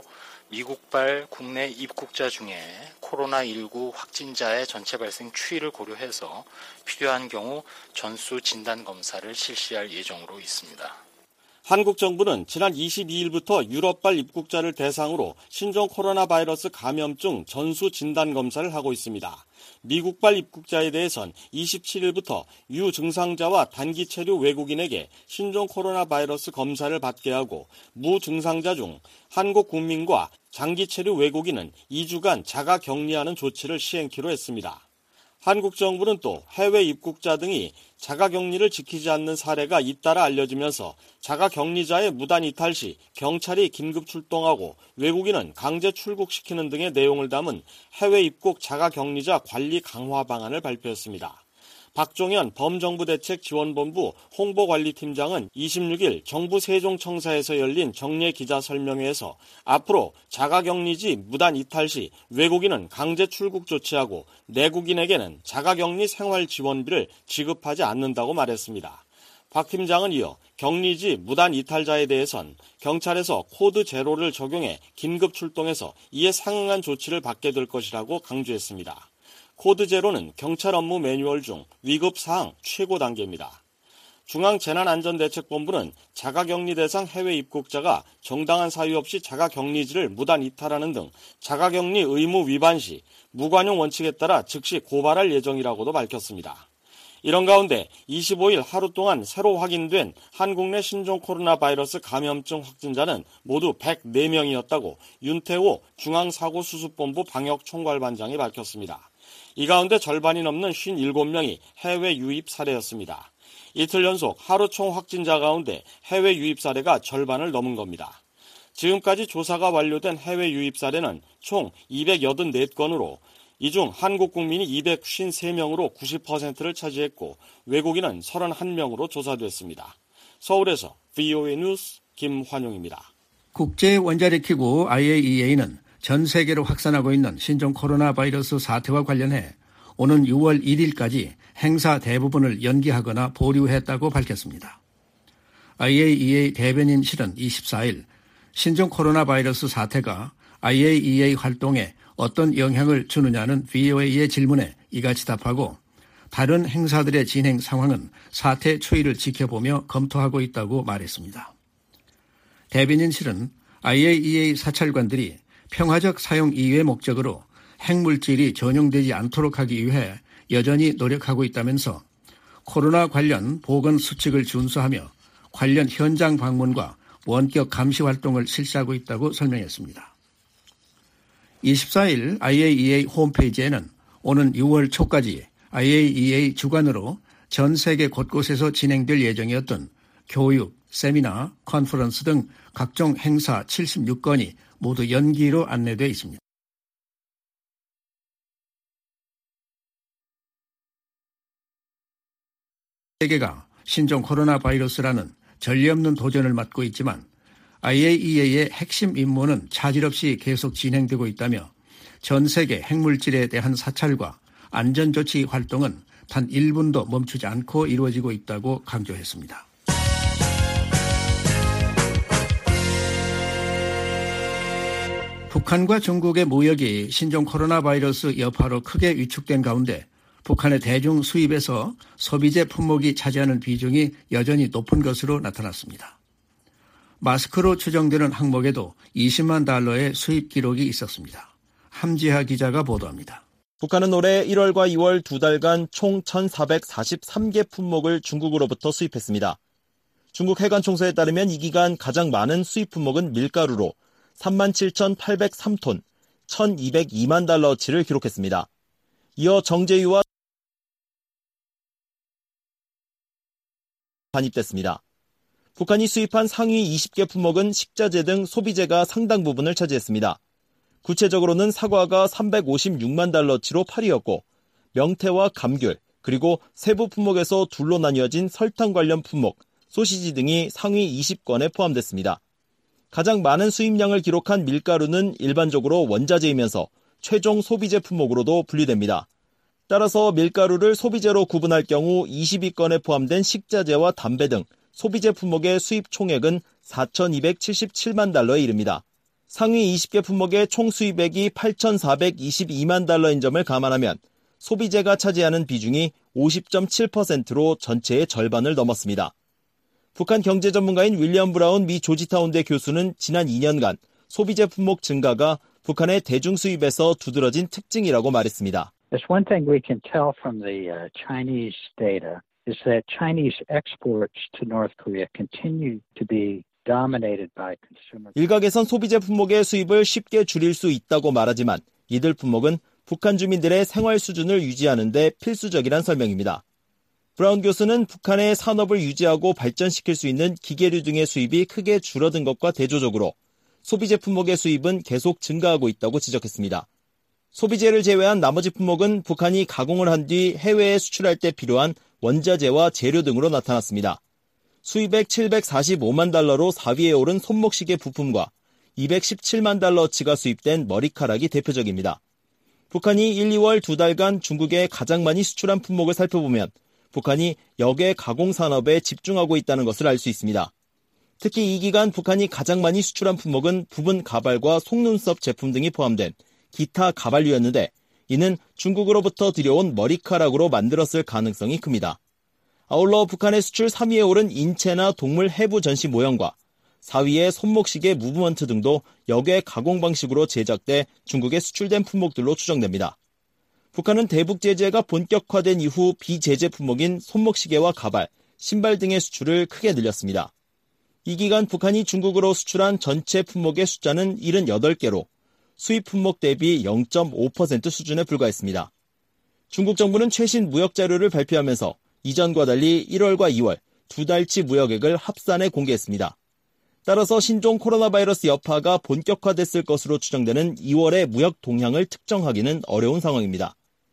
S1: 미국발 국내 입국자 중에 코로나19 확진자의 전체 발생 추이를 고려해서 필요한 경우 전수 진단 검사를 실시할 예정으로 있습니다.
S14: 한국 정부는 지난 22일부터 유럽발 입국자를 대상으로 신종 코로나 바이러스 감염증 전수 진단 검사를 하고 있습니다. 미국발 입국자에 대해선 27일부터 유증상자와 단기 체류 외국인에게 신종 코로나 바이러스 검사를 받게 하고 무증상자 중 한국 국민과 장기 체류 외국인은 2주간 자가 격리하는 조치를 시행키로 했습니다. 한국 정부는 또 해외 입국자 등이 자가격리를 지키지 않는 사례가 잇따라 알려지면서 자가격리자의 무단 이탈 시 경찰이 긴급 출동하고 외국인은 강제 출국시키는 등의 내용을 담은 해외 입국 자가격리자 관리 강화 방안을 발표했습니다. 박종현 범정부대책지원본부 홍보관리팀장은 26일 정부 세종청사에서 열린 정례 기자설명회에서 앞으로 자가격리지 무단 이탈 시 외국인은 강제 출국 조치하고 내국인에게는 자가격리 생활지원비를 지급하지 않는다고 말했습니다. 박 팀장은 이어 격리지 무단 이탈자에 대해선 경찰에서 코드 제로를 적용해 긴급 출동해서 이에 상응한 조치를 받게 될 것이라고 강조했습니다. 코드 제로는 경찰 업무 매뉴얼 중 위급 사항 최고 단계입니다. 중앙재난안전대책본부는 자가격리 대상 해외 입국자가 정당한 사유 없이 자가격리지를 무단 이탈하는 등 자가격리 의무 위반 시 무관용 원칙에 따라 즉시 고발할 예정이라고도 밝혔습니다. 이런 가운데 25일 하루 동안 새로 확인된 한국 내 신종 코로나 바이러스 감염증 확진자는 모두 104명이었다고 윤태호 중앙사고수습본부 방역총괄반장이 밝혔습니다. 이 가운데 절반이 넘는 57명이 해외 유입 사례였습니다. 이틀 연속 하루 총 확진자 가운데 해외 유입 사례가 절반을 넘은 겁니다. 지금까지 조사가 완료된 해외 유입 사례는 총 284건으로 이 중 한국 국민이 253명으로 90%를 차지했고 외국인은 31명으로 조사됐습니다. 서울에서 VOA 뉴스 김환용입니다.
S3: 국제 원자력기구 IAEA는 전 세계로 확산하고 있는 신종 코로나 바이러스 사태와 관련해 오는 6월 1일까지 행사 대부분을 연기하거나 보류했다고 밝혔습니다. IAEA 대변인실은 24일 신종 코로나 바이러스 사태가 IAEA 활동에 어떤 영향을 주느냐는 VOA의 질문에 이같이 답하고 다른 행사들의 진행 상황은 사태 추이를 지켜보며 검토하고 있다고 말했습니다. 대변인실은 IAEA 사찰관들이 평화적 사용 이외의 목적으로 핵물질이 전용되지 않도록 하기 위해 여전히 노력하고 있다면서 코로나 관련 보건 수칙을 준수하며 관련 현장 방문과 원격 감시 활동을 실시하고 있다고 설명했습니다. 24일 IAEA 홈페이지에는 오는 6월 초까지 IAEA 주관으로 전 세계 곳곳에서 진행될 예정이었던 교육, 세미나, 컨퍼런스 등 각종 행사 76건이 모두 연기로 안내되어 있습니다. 세계가 신종 코로나 바이러스라는 전례 없는 도전을 맞고 있지만 IAEA의 핵심 임무는 차질 없이 계속 진행되고 있다며 전 세계 핵물질에 대한 사찰과 안전조치 활동은 단 1분도 멈추지 않고 이루어지고 있다고 강조했습니다. 북한과 중국의 무역이 신종 코로나 바이러스 여파로 크게 위축된 가운데 북한의 대중 수입에서 소비재 품목이 차지하는 비중이 여전히 높은 것으로 나타났습니다. 마스크로 추정되는 항목에도 20만 달러의 수입 기록이 있었습니다. 함지하 기자가 보도합니다.
S14: 북한은 올해 1월과 2월 두 달간 총 1,443개 품목을 중국으로부터 수입했습니다. 중국 해관총서에 따르면 이 기간 가장 많은 수입 품목은 밀가루로 37,803톤, 1,202만 달러어치를 기록했습니다. 이어 정제유와 반입됐습니다. 북한이 수입한 상위 20개 품목은 식자재 등 소비재가 상당 부분을 차지했습니다. 구체적으로는 사과가 356만 달러치로 8위였고 명태와 감귤, 그리고 세부 품목에서 둘로 나뉘어진 설탕 관련 품목, 소시지 등이 상위 20건에 포함됐습니다. 가장 많은 수입량을 기록한 밀가루는 일반적으로 원자재이면서 최종 소비재 품목으로도 분류됩니다. 따라서 밀가루를 소비재로 구분할 경우 22건에 포함된 식자재와 담배 등 소비재 품목의 수입 총액은 4,277만 달러에 이릅니다. 상위 20개 품목의 총 수입액이 8,422만 달러인 점을 감안하면 소비재가 차지하는 비중이 50.7%로 전체의 절반을 넘었습니다. 북한 경제 전문가인 윌리엄 브라운 미 조지타운대 교수는 지난 2년간 소비재 품목 증가가 북한의 대중 수입에서 두드러진 특징이라고 말했습니다.
S5: There's one thing we can tell from the Chinese data is that Chinese exports to North Korea continue to be dominated by consumer.
S14: 일각에선 소비재 품목의 수입을 쉽게 줄일 수 있다고 말하지만 이들 품목은
S4: 북한 주민들의 생활 수준을 유지하는 데 필수적이란 설명입니다. 브라운 교수는 북한의 산업을 유지하고 발전시킬 수 있는 기계류 등의 수입이 크게 줄어든 것과 대조적으로 소비재 품목의 수입은 계속 증가하고 있다고 지적했습니다. 소비재를 제외한 나머지 품목은 북한이 가공을 한 뒤 해외에 수출할 때 필요한 원자재와 재료 등으로 나타났습니다. 수입액 745만 달러로 4위에 오른 손목시계 부품과 217만 달러어치가 수입된 머리카락이 대표적입니다. 북한이 1, 2월 2달간 중국에 가장 많이 수출한 품목을 살펴보면 북한이 역외 가공 산업에 집중하고 있다는 것을 알 수 있습니다. 특히 이 기간 북한이 가장 많이 수출한 품목은 부분 가발과 속눈썹 제품 등이 포함된 기타 가발류였는데 이는 중국으로부터 들여온 머리카락으로 만들었을 가능성이 큽니다. 아울러 북한의 수출 3위에 오른 인체나 동물 해부 전시 모형과 4위의 손목시계 무브먼트 등도 역외 가공 방식으로 제작돼 중국에 수출된 품목들로 추정됩니다. 북한은 대북 제재가 본격화된 이후 비제재 품목인 손목시계와 가발, 신발 등의 수출을 크게 늘렸습니다. 이 기간 북한이 중국으로 수출한 전체 품목의 숫자는 78개로 수입 품목 대비 0.5% 수준에 불과했습니다. 중국 정부는 최신 무역 자료를 발표하면서 이전과 달리 1월과 2월 두 달치 무역액을 합산해 공개했습니다. 따라서 신종 코로나 바이러스 여파가 본격화됐을 것으로 추정되는 2월의 무역 동향을 특정하기는 어려운 상황입니다.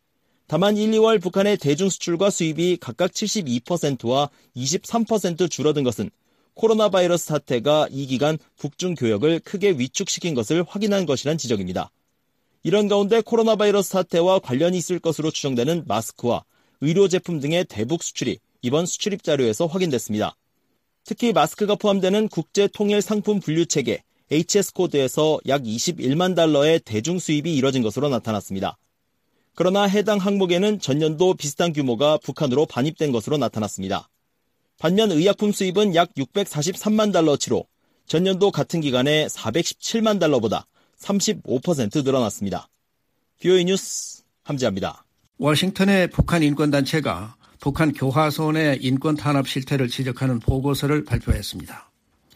S4: 다만 1, 2월 북한의 대중 수출과 수입이 각각 72%와 23% 줄어든 것은 코로나 바이러스 사태가 이 기간 북중 교역을 크게 위축시킨 것을 확인한 것이란 지적입니다. 이런 가운데 코로나 바이러스 사태와 관련이 있을 것으로 추정되는 마스크와 의료 제품 등의 대북 수출이 이번 수출입 자료에서 확인됐습니다. 특히 마스크가 포함되는 국제통일상품분류체계 HS코드에서 약 21만 달러의 대중 수입이 이뤄진 것으로 나타났습니다. 그러나 해당 항목에는 전년도 비슷한 규모가 북한으로 반입된 것으로 나타났습니다. 반면 의약품 수입은 약 643만 달러치로 전년도 같은 기간에 417만 달러보다 35% 늘어났습니다. VOA 뉴스 함지아입니다.
S3: 워싱턴의 북한 인권단체가 북한 교화소 내 인권 탄압 실태를 지적하는 보고서를 발표했습니다.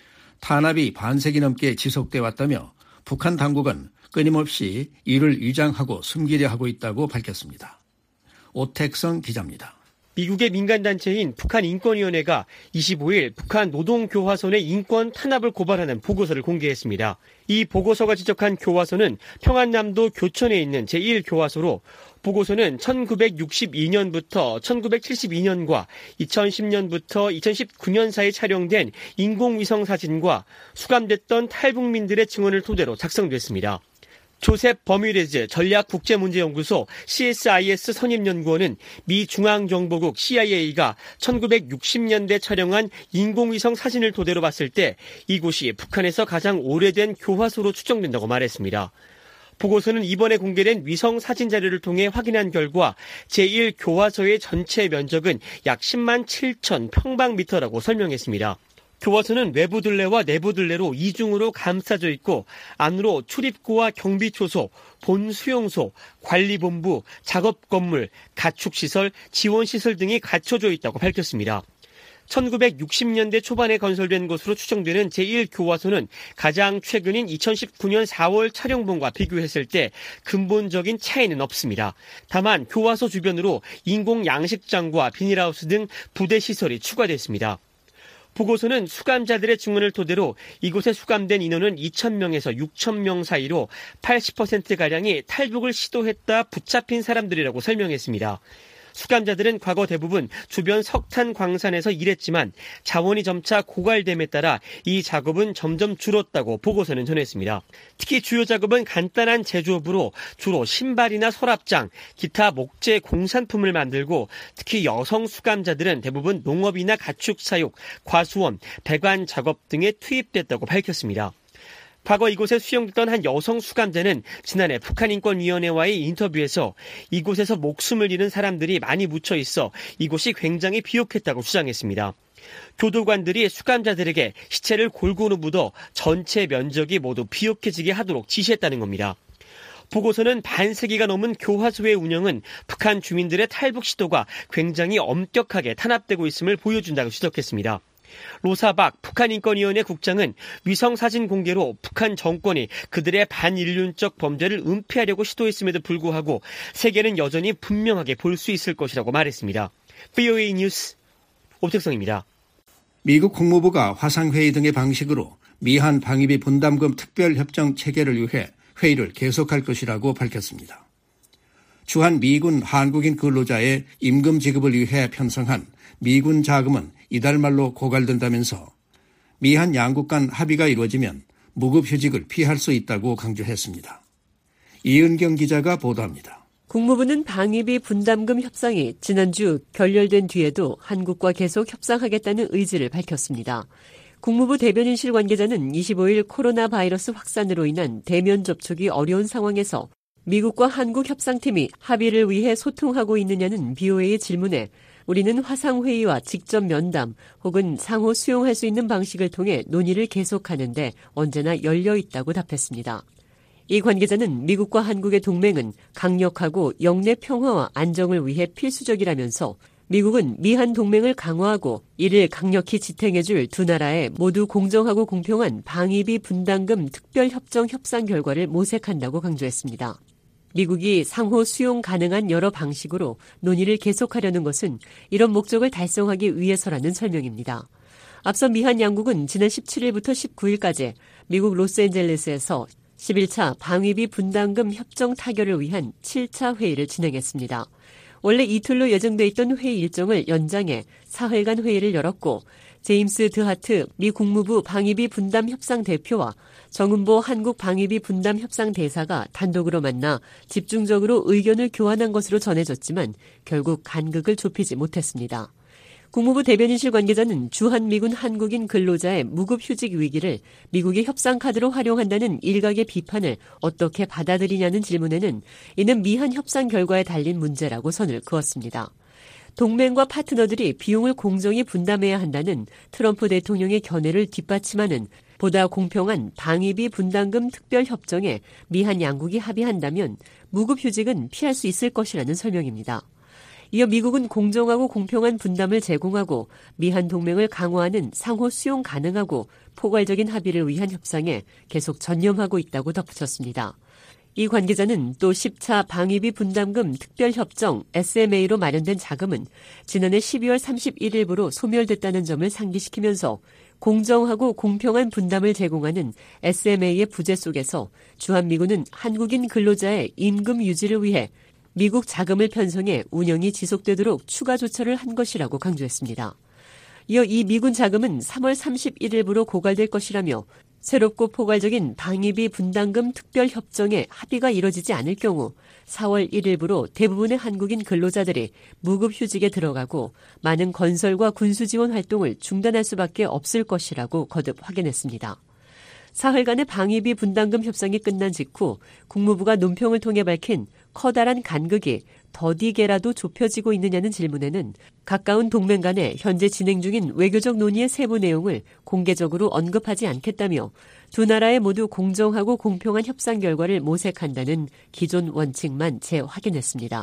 S3: 탄압이 반세기 넘게 지속돼 왔다며 북한 당국은 끊임없이 이를 위장하고 숨기려 하고 있다고 밝혔습니다. 오택성 기자입니다.
S6: 미국의 민간단체인 북한인권위원회가 25일 북한 노동교화소 내 인권 탄압을 고발하는 보고서를 공개했습니다. 이 보고서가 지적한 교화소는 평안남도 교천에 있는 제1교화소로 보고서는 1962년부터 1972년과 2010년부터 2019년 사이 촬영된 인공위성 사진과 수감됐던 탈북민들의 증언을 토대로 작성됐습니다. 조셉 버뮤레즈 전략국제문제연구소 CSIS 선임연구원은 미 중앙정보국 CIA가 1960년대 촬영한 인공위성 사진을 토대로 봤을 때 이곳이 북한에서 가장 오래된 교화소로 추정된다고 말했습니다. 보고서는 이번에 공개된 위성 사진 자료를 통해 확인한 결과 제1교화소의 전체 면적은 약 10만 7천 평방미터라고 설명했습니다. 교화소는 외부 들레와 내부 들레로 이중으로 감싸져 있고 안으로 출입구와 경비초소, 본수용소, 관리본부, 작업건물, 가축시설, 지원시설 등이 갖춰져 있다고 밝혔습니다. 1960년대 초반에 건설된 것으로 추정되는 제1교화소는 가장 최근인 2019년 4월 촬영본과 비교했을 때 근본적인 차이는 없습니다. 다만 교화소 주변으로 인공 양식장과 비닐하우스 등 부대 시설이 추가됐습니다. 보고서는 수감자들의 증언을 토대로 이곳에 수감된 인원은 2,000명에서 6,000명 사이로 80%가량이 탈북을 시도했다 붙잡힌 사람들이라고 설명했습니다. 수감자들은 과거 대부분 주변 석탄 광산에서 일했지만 자원이 점차 고갈됨에 따라 이 작업은 점점 줄었다고 보고서는 전했습니다. 특히 주요 작업은 간단한 제조업으로 주로 신발이나 서랍장, 기타 목재 공산품을 만들고 특히 여성 수감자들은 대부분 농업이나 가축 사육, 과수원, 배관 작업 등에 투입됐다고 밝혔습니다. 과거 이곳에 수용됐던 한 여성 수감자는 지난해 북한인권위원회와의 인터뷰에서 이곳에서 목숨을 잃은 사람들이 많이 묻혀 있어 이곳이 굉장히 비옥했다고 주장했습니다. 교도관들이 수감자들에게 시체를 골고루 묻어 전체 면적이 모두 비옥해지게 하도록 지시했다는 겁니다. 보고서는 반세기가 넘은 교화소의 운영은 북한 주민들의 탈북 시도가 굉장히 엄격하게 탄압되고 있음을 보여준다고 지적했습니다. 로사박 북한인권위원회 국장은 위성사진 공개로 북한 정권이 그들의 반인륜적 범죄를 은폐하려고 시도했음에도 불구하고 세계는 여전히 분명하게 볼 수 있을 것이라고 말했습니다. VOA 뉴스 오택성입니다.
S3: 미국 국무부가 화상회의 등의 방식으로 미한 방위비 분담금 특별협정 체결을 위해 회의를 계속할 것이라고 밝혔습니다. 주한 미군 한국인 근로자의 임금 지급을 위해 편성한 미군 자금은 이달 말로 고갈된다면서 미한 양국 간 합의가 이루어지면 무급휴직을 피할 수 있다고 강조했습니다. 이은경 기자가 보도합니다.
S7: 국무부는 방위비 분담금 협상이 지난주 결렬된 뒤에도 한국과 계속 협상하겠다는 의지를 밝혔습니다. 국무부 대변인실 관계자는 25일 코로나 바이러스 확산으로 인한 대면 접촉이 어려운 상황에서 미국과 한국 협상팀이 합의를 위해 소통하고 있느냐는 BOA의 질문에 우리는 화상회의와 직접 면담 혹은 상호 수용할 수 있는 방식을 통해 논의를 계속하는데 언제나 열려 있다고 답했습니다. 이 관계자는 미국과 한국의 동맹은 강력하고 영내 평화와 안정을 위해 필수적이라면서 미국은 미한 동맹을 강화하고 이를 강력히 지탱해줄 두 나라의 모두 공정하고 공평한 방위비 분담금 특별협정 협상 결과를 모색한다고 강조했습니다. 미국이 상호 수용 가능한 여러 방식으로 논의를 계속하려는 것은 이런 목적을 달성하기 위해서라는 설명입니다. 앞서 미한 양국은 지난 17일부터 19일까지 미국 로스앤젤레스에서 11차 방위비 분담금 협정 타결을 위한 7차 회의를 진행했습니다. 원래 이틀로 예정돼 있던 회의 일정을 연장해 사흘간 회의를 열었고 제임스 드하트 미 국무부 방위비 분담 협상 대표와 정은보 한국 방위비 분담 협상 대사가 단독으로 만나 집중적으로 의견을 교환한 것으로 전해졌지만 결국 간극을 좁히지 못했습니다. 국무부 대변인실 관계자는 주한미군 한국인 근로자의 무급휴직 위기를 미국의 협상 카드로 활용한다는 일각의 비판을 어떻게 받아들이냐는 질문에는 이는 미한 협상 결과에 달린 문제라고 선을 그었습니다. 동맹과 파트너들이 비용을 공정히 분담해야 한다는 트럼프 대통령의 견해를 뒷받침하는 보다 공평한 방위비 분담금 특별협정에 미한 양국이 합의한다면 무급휴직은 피할 수 있을 것이라는 설명입니다. 이어 미국은 공정하고 공평한 분담을 제공하고 미한 동맹을 강화하는 상호 수용 가능하고 포괄적인 합의를 위한 협상에 계속 전념하고 있다고 덧붙였습니다. 이 관계자는 또 10차 방위비 분담금 특별협정 SMA로 마련된 자금은 지난해 12월 31일부로 소멸됐다는 점을 상기시키면서 공정하고 공평한 분담을 제공하는 SMA의 부재 속에서 주한미군은 한국인 근로자의 임금 유지를 위해 미국 자금을 편성해 운영이 지속되도록 추가 조처를 한 것이라고 강조했습니다. 이어 이 미군 자금은 3월 31일부로 고갈될 것이라며 새롭고 포괄적인 방위비 분담금 특별협정에 합의가 이뤄지지 않을 경우 4월 1일부로 대부분의 한국인 근로자들이 무급휴직에 들어가고 많은 건설과 군수지원 활동을 중단할 수밖에 없을 것이라고 거듭 확인했습니다. 사흘간의 방위비 분담금 협상이 끝난 직후 국무부가 논평을 통해 밝힌 커다란 간극이 더디게라도 좁혀지고 있느냐는 질문에는 가까운 동맹 간에 현재 진행 중인 외교적 논의의 세부 내용을 공개적으로 언급하지 않겠다며 두 나라의 모두 공정하고 공평한 협상 결과를 모색한다는 기존 원칙만 재확인했습니다.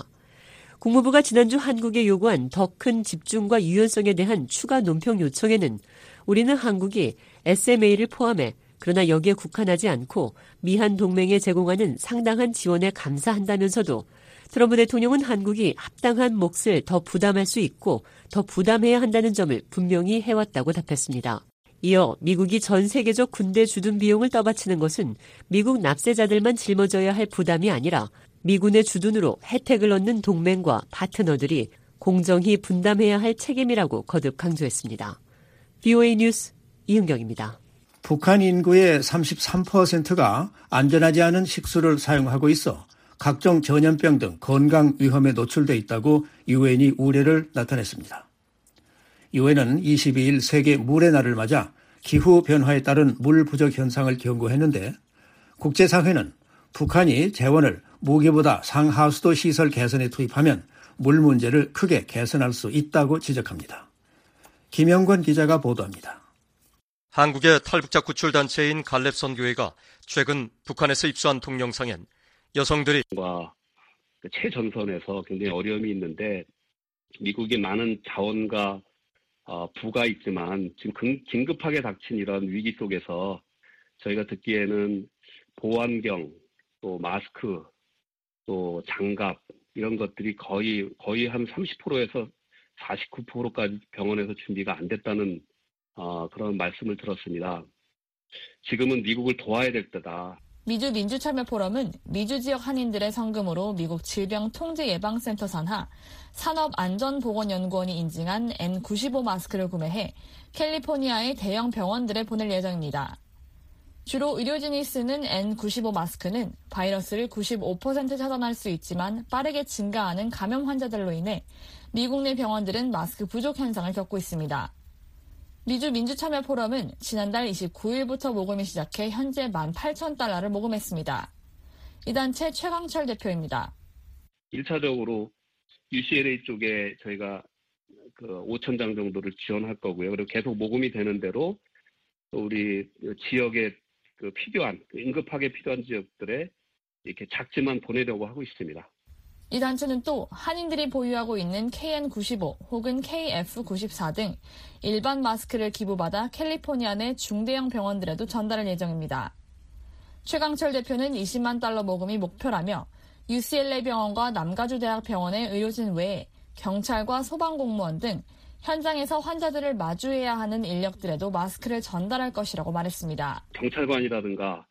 S7: 국무부가 지난주 한국에 요구한 더 큰 집중과 유연성에 대한 추가 논평 요청에는 우리는 한국이 SMA를 포함해 그러나 여기에 국한하지 않고 미한 동맹에 제공하는 상당한 지원에 감사한다면서도 트럼프 대통령은 한국이 합당한 몫을 더 부담할 수 있고 더 부담해야 한다는 점을 분명히 해왔다고 답했습니다. 이어 미국이 전 세계적 군대 주둔 비용을 떠받치는 것은 미국 납세자들만 짊어져야 할 부담이 아니라 미군의 주둔으로 혜택을 얻는 동맹과 파트너들이 공정히 분담해야 할 책임이라고 거듭 강조했습니다. VOA 뉴스 이은경입니다.
S3: 북한 인구의 33%가 안전하지 않은 식수를 사용하고 있어 각종 전염병 등 건강 위험에 노출돼 있다고 유엔이 우려를 나타냈습니다. 유엔은 22일 세계 물의 날을 맞아 기후 변화에 따른 물 부족 현상을 경고했는데 국제사회는 북한이 재원을 무기보다 상하수도 시설 개선에 투입하면 물 문제를 크게 개선할 수 있다고 지적합니다. 김영권 기자가 보도합니다.
S8: 한국의 탈북자 구출단체인 갈렙선교회가 최근 북한에서 입수한 동영상엔 여성들이
S10: 최전선에서 굉장히 어려움이 있는데 미국이 많은 자원과
S9: 부가 있지만 지금 긴급하게 닥친 이런 위기 속에서 저희가 듣기에는 보안경, 또 마스크, 또 장갑 이런 것들이 거의 한 30%에서 49%까지 병원에서 준비가 안 됐다는 그런 말씀을 들었습니다. 지금은 미국을 도와야 될 때다.
S20: 미주 민주참여포럼은 미주 지역 한인들의 성금으로 미국 질병통제예방센터 산하 산업안전보건연구원이 인증한 N95 마스크를 구매해 캘리포니아의 대형 병원들에 보낼 예정입니다. 주로 의료진이 쓰는 N95 마스크는 바이러스를 95% 차단할 수 있지만 빠르게 증가하는 감염 환자들로 인해 미국 내 병원들은 마스크 부족 현상을 겪고 있습니다. 미주 민주참여포럼은 지난달 29일부터 모금이 시작해 현재 $18,000를 모금했습니다. 이 단체 최강철 대표입니다.
S9: 1차적으로 UCLA 쪽에 저희가 5,000장 정도를 지원할 거고요. 그리고 계속 모금이 되는 대로 우리 지역에 필요한, 응급하게 필요한 지역들에 이렇게 작지만 보내려고 하고 있습니다.
S20: 이 단체는 또 한인들이 보유하고 있는 KN95 혹은 KF94 등 일반 마스크를 기부받아 캘리포니아 내 중대형 병원들에도 전달할 예정입니다. 최강철 대표는 $200,000 모금이 목표라며 UCLA 병원과 남가주대학 병원의 의료진 외에 경찰과 소방공무원 등 현장에서 환자들을 마주해야 하는 인력들에도 마스크를 전달할 것이라고 말했습니다.
S9: 경찰관이라든가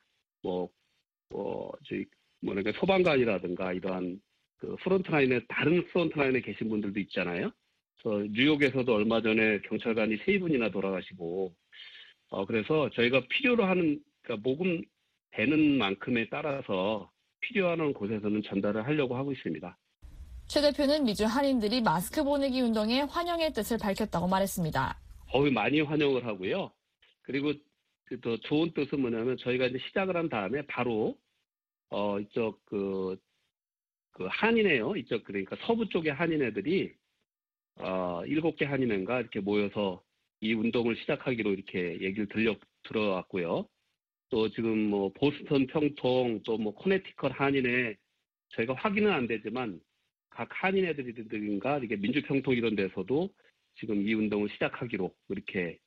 S9: 소방관이라든가 이러한 다른 프론트라인에 계신 분들도 있잖아요. 그래서 뉴욕에서도 얼마 전에 경찰관이 3분이나 돌아가시고, 그래서 저희가 필요로 하는, 모금되는 만큼에 따라서 필요한 곳에서는 전달을 하려고 하고 있습니다.
S20: 최 대표는 미주 한인들이 마스크 보내기 운동에 환영의 뜻을 밝혔다고 말했습니다.
S9: 거의 많이 환영을 하고요. 그리고 더 좋은 뜻은 뭐냐면 저희가 이제 시작을 한 다음에 바로, 이쪽 한인회요. 그러니까 서부 쪽의 한인회들이 7개 한인회인가 이렇게 모여서 이 운동을 시작하기로 이렇게 얘기를 들어왔고요. 또 지금 보스턴 평통 또 코네티컷 한인회 저희가 확인은 안 되지만 각 한인회들인가 이렇게 민주평통 이런 데서도 지금 이 운동을 시작하기로 이렇게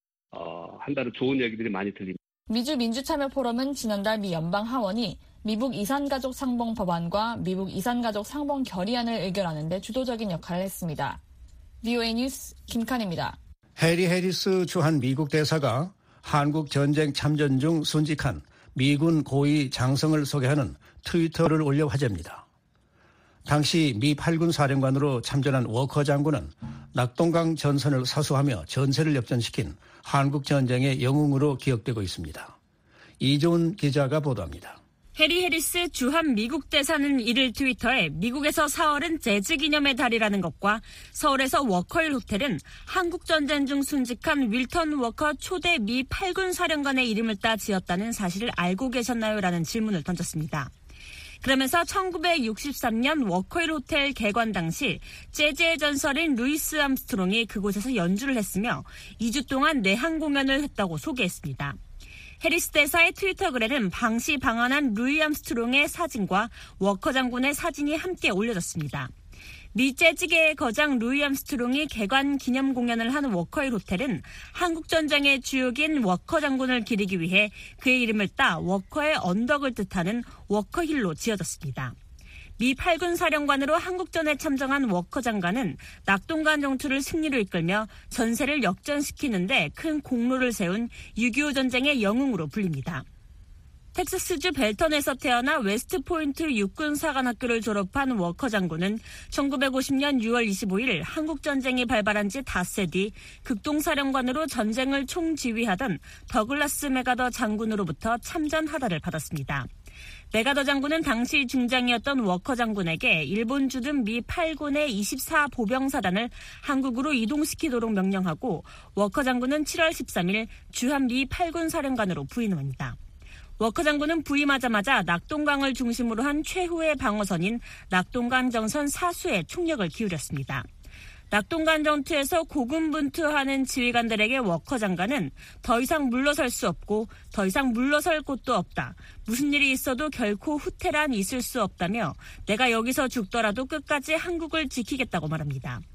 S9: 한다는 좋은 얘기들이 많이 들립니다.
S20: 미주 민주참여포럼은 지난달 미 연방 하원이 미국 이산가족 상봉 법안과 미국 이산가족 상봉 결의안을 의결하는 데 주도적인 역할을 했습니다. VOA 뉴스 김칸입니다.
S3: 해리 해리스 주한 미국 대사가 한국 전쟁 참전 중 순직한 미군 고위 장성을 소개하는 트위터를 올려 화제입니다. 당시 미 8군 사령관으로 참전한 워커 장군은 낙동강 전선을 사수하며 전세를 역전시킨 한국 전쟁의 영웅으로 기억되고 있습니다. 이종훈 기자가 보도합니다.
S18: 해리 해리스 주한 미국 대사는 이를 트위터에 미국에서 4월은 재즈 기념의 달이라는 것과 서울에서 워커힐 호텔은 한국 전쟁 중 순직한 윌턴 워커 초대 미 8군 사령관의 이름을 따 지었다는 사실을 알고 계셨나요? 라는 질문을 던졌습니다. 그러면서 1963년 워커힐 호텔 개관 당시 재즈의 전설인 루이스 암스트롱이 그곳에서 연주를 했으며 2주 동안 내한 공연을 했다고 소개했습니다. 해리스 대사의 트위터 글에는 방시 방한한 루이 암스트롱의 사진과 워커 장군의 사진이 함께 올려졌습니다. 미 재즈계의 거장 루이 암스트롱이 개관 기념 공연을 한 워커힐 호텔은 한국전쟁의 주역인 워커 장군을 기리기 위해 그의 이름을 따 워커의 언덕을 뜻하는 워커힐로 지어졌습니다. 미 8군 사령관으로 한국전에 참전한 워커 장관은 낙동강 전투를 승리로 이끌며 전세를 역전시키는 데 큰 공로를 세운 6.25 전쟁의 영웅으로 불립니다. 텍사스주 벨턴에서 태어나 웨스트포인트 육군사관학교를 졸업한 워커 장군은 1950년 6월 25일 한국전쟁이 발발한 지 닷새 뒤 극동사령관으로 전쟁을 총지휘하던 더글라스 메가더 장군으로부터 참전 하달을 받았습니다. 메가더 장군은 당시 중장이었던 워커 장군에게 일본 주둔 미 8군의 24보병사단을 한국으로 이동시키도록 명령하고 워커 장군은 7월 13일 주한 미 8군 사령관으로 부임합니다. 워커 장군은 부임하자마자 낙동강을 중심으로 한 최후의 방어선인 낙동강 정선 사수에 총력을 기울였습니다. 낙동강 전투에서 고군분투하는 지휘관들에게 워커 장관은 더 이상 물러설 수 없고 더 이상 물러설 곳도 없다. 무슨 일이 있어도 결코 후퇴란 있을 수 없다며 내가 여기서 죽더라도 끝까지 한국을 지키겠다고 말합니다.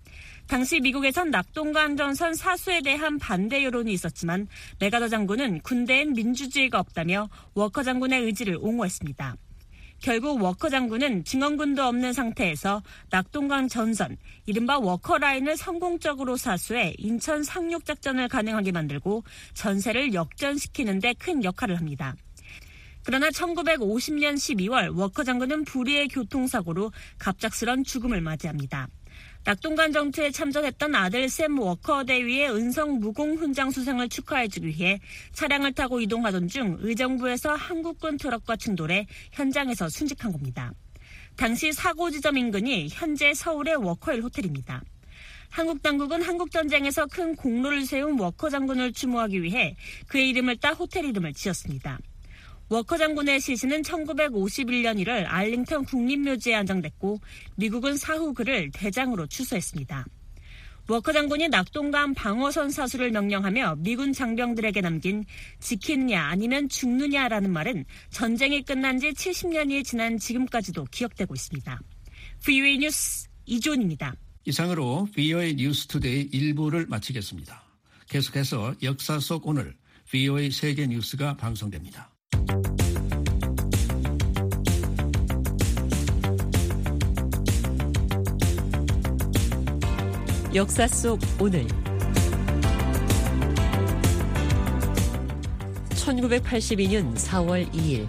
S18: 당시 미국에선 낙동강 전선 사수에 대한 반대 여론이 있었지만 메가더 장군은 군대엔 민주주의가 없다며 워커 장군의 의지를 옹호했습니다. 결국 워커 장군은 증원군도 없는 상태에서 낙동강 전선, 이른바 워커 라인을 성공적으로 사수해 인천 상륙 작전을 가능하게 만들고 전세를 역전시키는 데 큰 역할을 합니다. 그러나 1950년 12월 워커 장군은 불의의 교통사고로 갑작스런 죽음을 맞이합니다. 낙동강 전투에 참전했던 아들 샘 워커 대위의 은성 무공 훈장 수상을 축하해주기 위해 차량을 타고 이동하던 중 의정부에서 한국군 트럭과 충돌해 현장에서 순직한 겁니다. 당시 사고 지점 인근이 현재 서울의 워커힐 호텔입니다. 한국 당국은 한국전쟁에서 큰 공로를 세운 워커 장군을 추모하기 위해 그의 이름을 따 호텔 이름을 지었습니다. 워커 장군의 시신은 1951년 1월 알링턴 국립묘지에 안장됐고 미국은 사후 그를 대장으로 추수했습니다. 워커 장군이 낙동강 방어선 사수를 명령하며 미군 장병들에게 남긴 지키느냐 아니면 죽느냐라는 말은 전쟁이 끝난 지 70년이 지난 지금까지도 기억되고 있습니다. VOA 뉴스 이존입니다.
S3: 이상으로 VOA 뉴스투데이 1부를 마치겠습니다. 계속해서 역사 속 오늘 VOA 세계 뉴스가 방송됩니다.
S7: 역사 속 오늘 1982년 4월 2일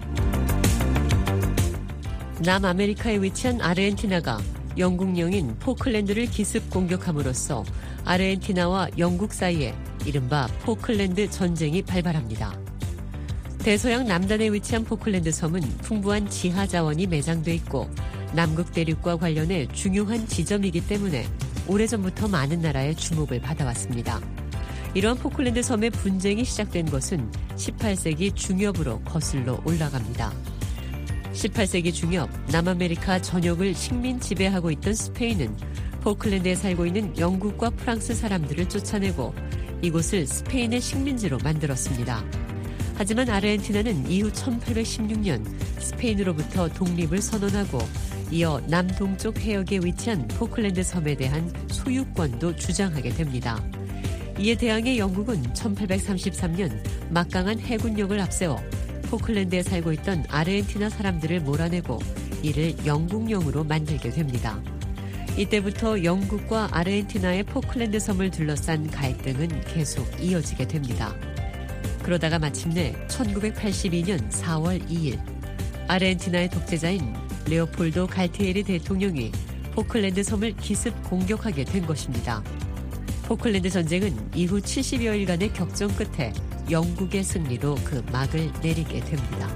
S7: 남아메리카에 위치한 아르헨티나가 영국령인 포클랜드를 기습 공격함으로써 아르헨티나와 영국 사이에 이른바 포클랜드 전쟁이 발발합니다. 대서양 남단에 위치한 포클랜드 섬은 풍부한 지하 자원이 매장돼 있고 남극 대륙과 관련해 중요한 지점이기 때문에 오래전부터 많은 나라의 주목을 받아왔습니다. 이러한 포클랜드 섬의 분쟁이 시작된 것은 18세기 중엽으로 거슬러 올라갑니다. 18세기 중엽 남아메리카 전역을 식민 지배하고 있던 스페인은 포클랜드에 살고 있는 영국과 프랑스 사람들을 쫓아내고 이곳을 스페인의 식민지로 만들었습니다. 하지만 아르헨티나는 이후 1816년 스페인으로부터 독립을 선언하고 이어 남동쪽 해역에 위치한 포클랜드 섬에 대한 소유권도 주장하게 됩니다. 이에 대항해 영국은 1833년 막강한 해군력을 앞세워 포클랜드에 살고 있던 아르헨티나 사람들을 몰아내고 이를 영국령으로 만들게 됩니다. 이때부터 영국과 아르헨티나의 포클랜드 섬을 둘러싼 갈등은 계속 이어지게 됩니다. 그러다가 마침내 1982년 4월 2일 아르헨티나의 독재자인 레오폴도 갈티에리 대통령이 포클랜드 섬을 기습 공격하게 된 것입니다. 포클랜드 전쟁은 이후 70여일간의 격전 끝에 영국의 승리로 그 막을 내리게 됩니다.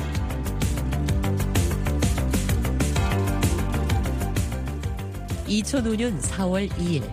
S7: (2005년 4월 2일)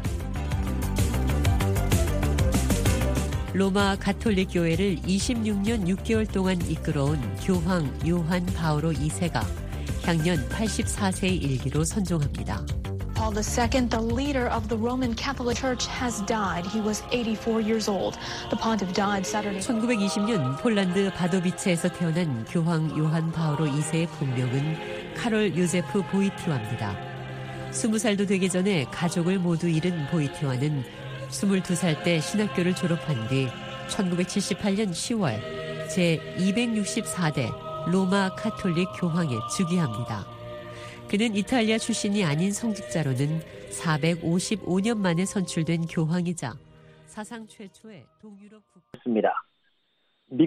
S7: 로마 가톨릭 교회를 26년 6개월 동안 이끌어온 교황 요한 바오로 2세가 향년 84세의 일기로 선종합니다.
S2: Paul II, the leader of the Roman Catholic Church, has died. He was 84 years old. The pontiff died Saturday.
S7: 1920년 폴란드 바도비체에서 태어난 교황 요한 바오로 2세의 본명은 카롤 요제프 보이티와입니다. 20살도 되기 전에 가족을 모두 잃은 보이티와는 22살 때 신학교를 졸업한 뒤 1978년 10월 제264대 로마 가톨릭 교황에 즉위합니다. 그는 이탈리아 출신이 아닌 성직자로는 455년 만에 선출된 교황이자 사상 최초의 동유럽 국가입니다.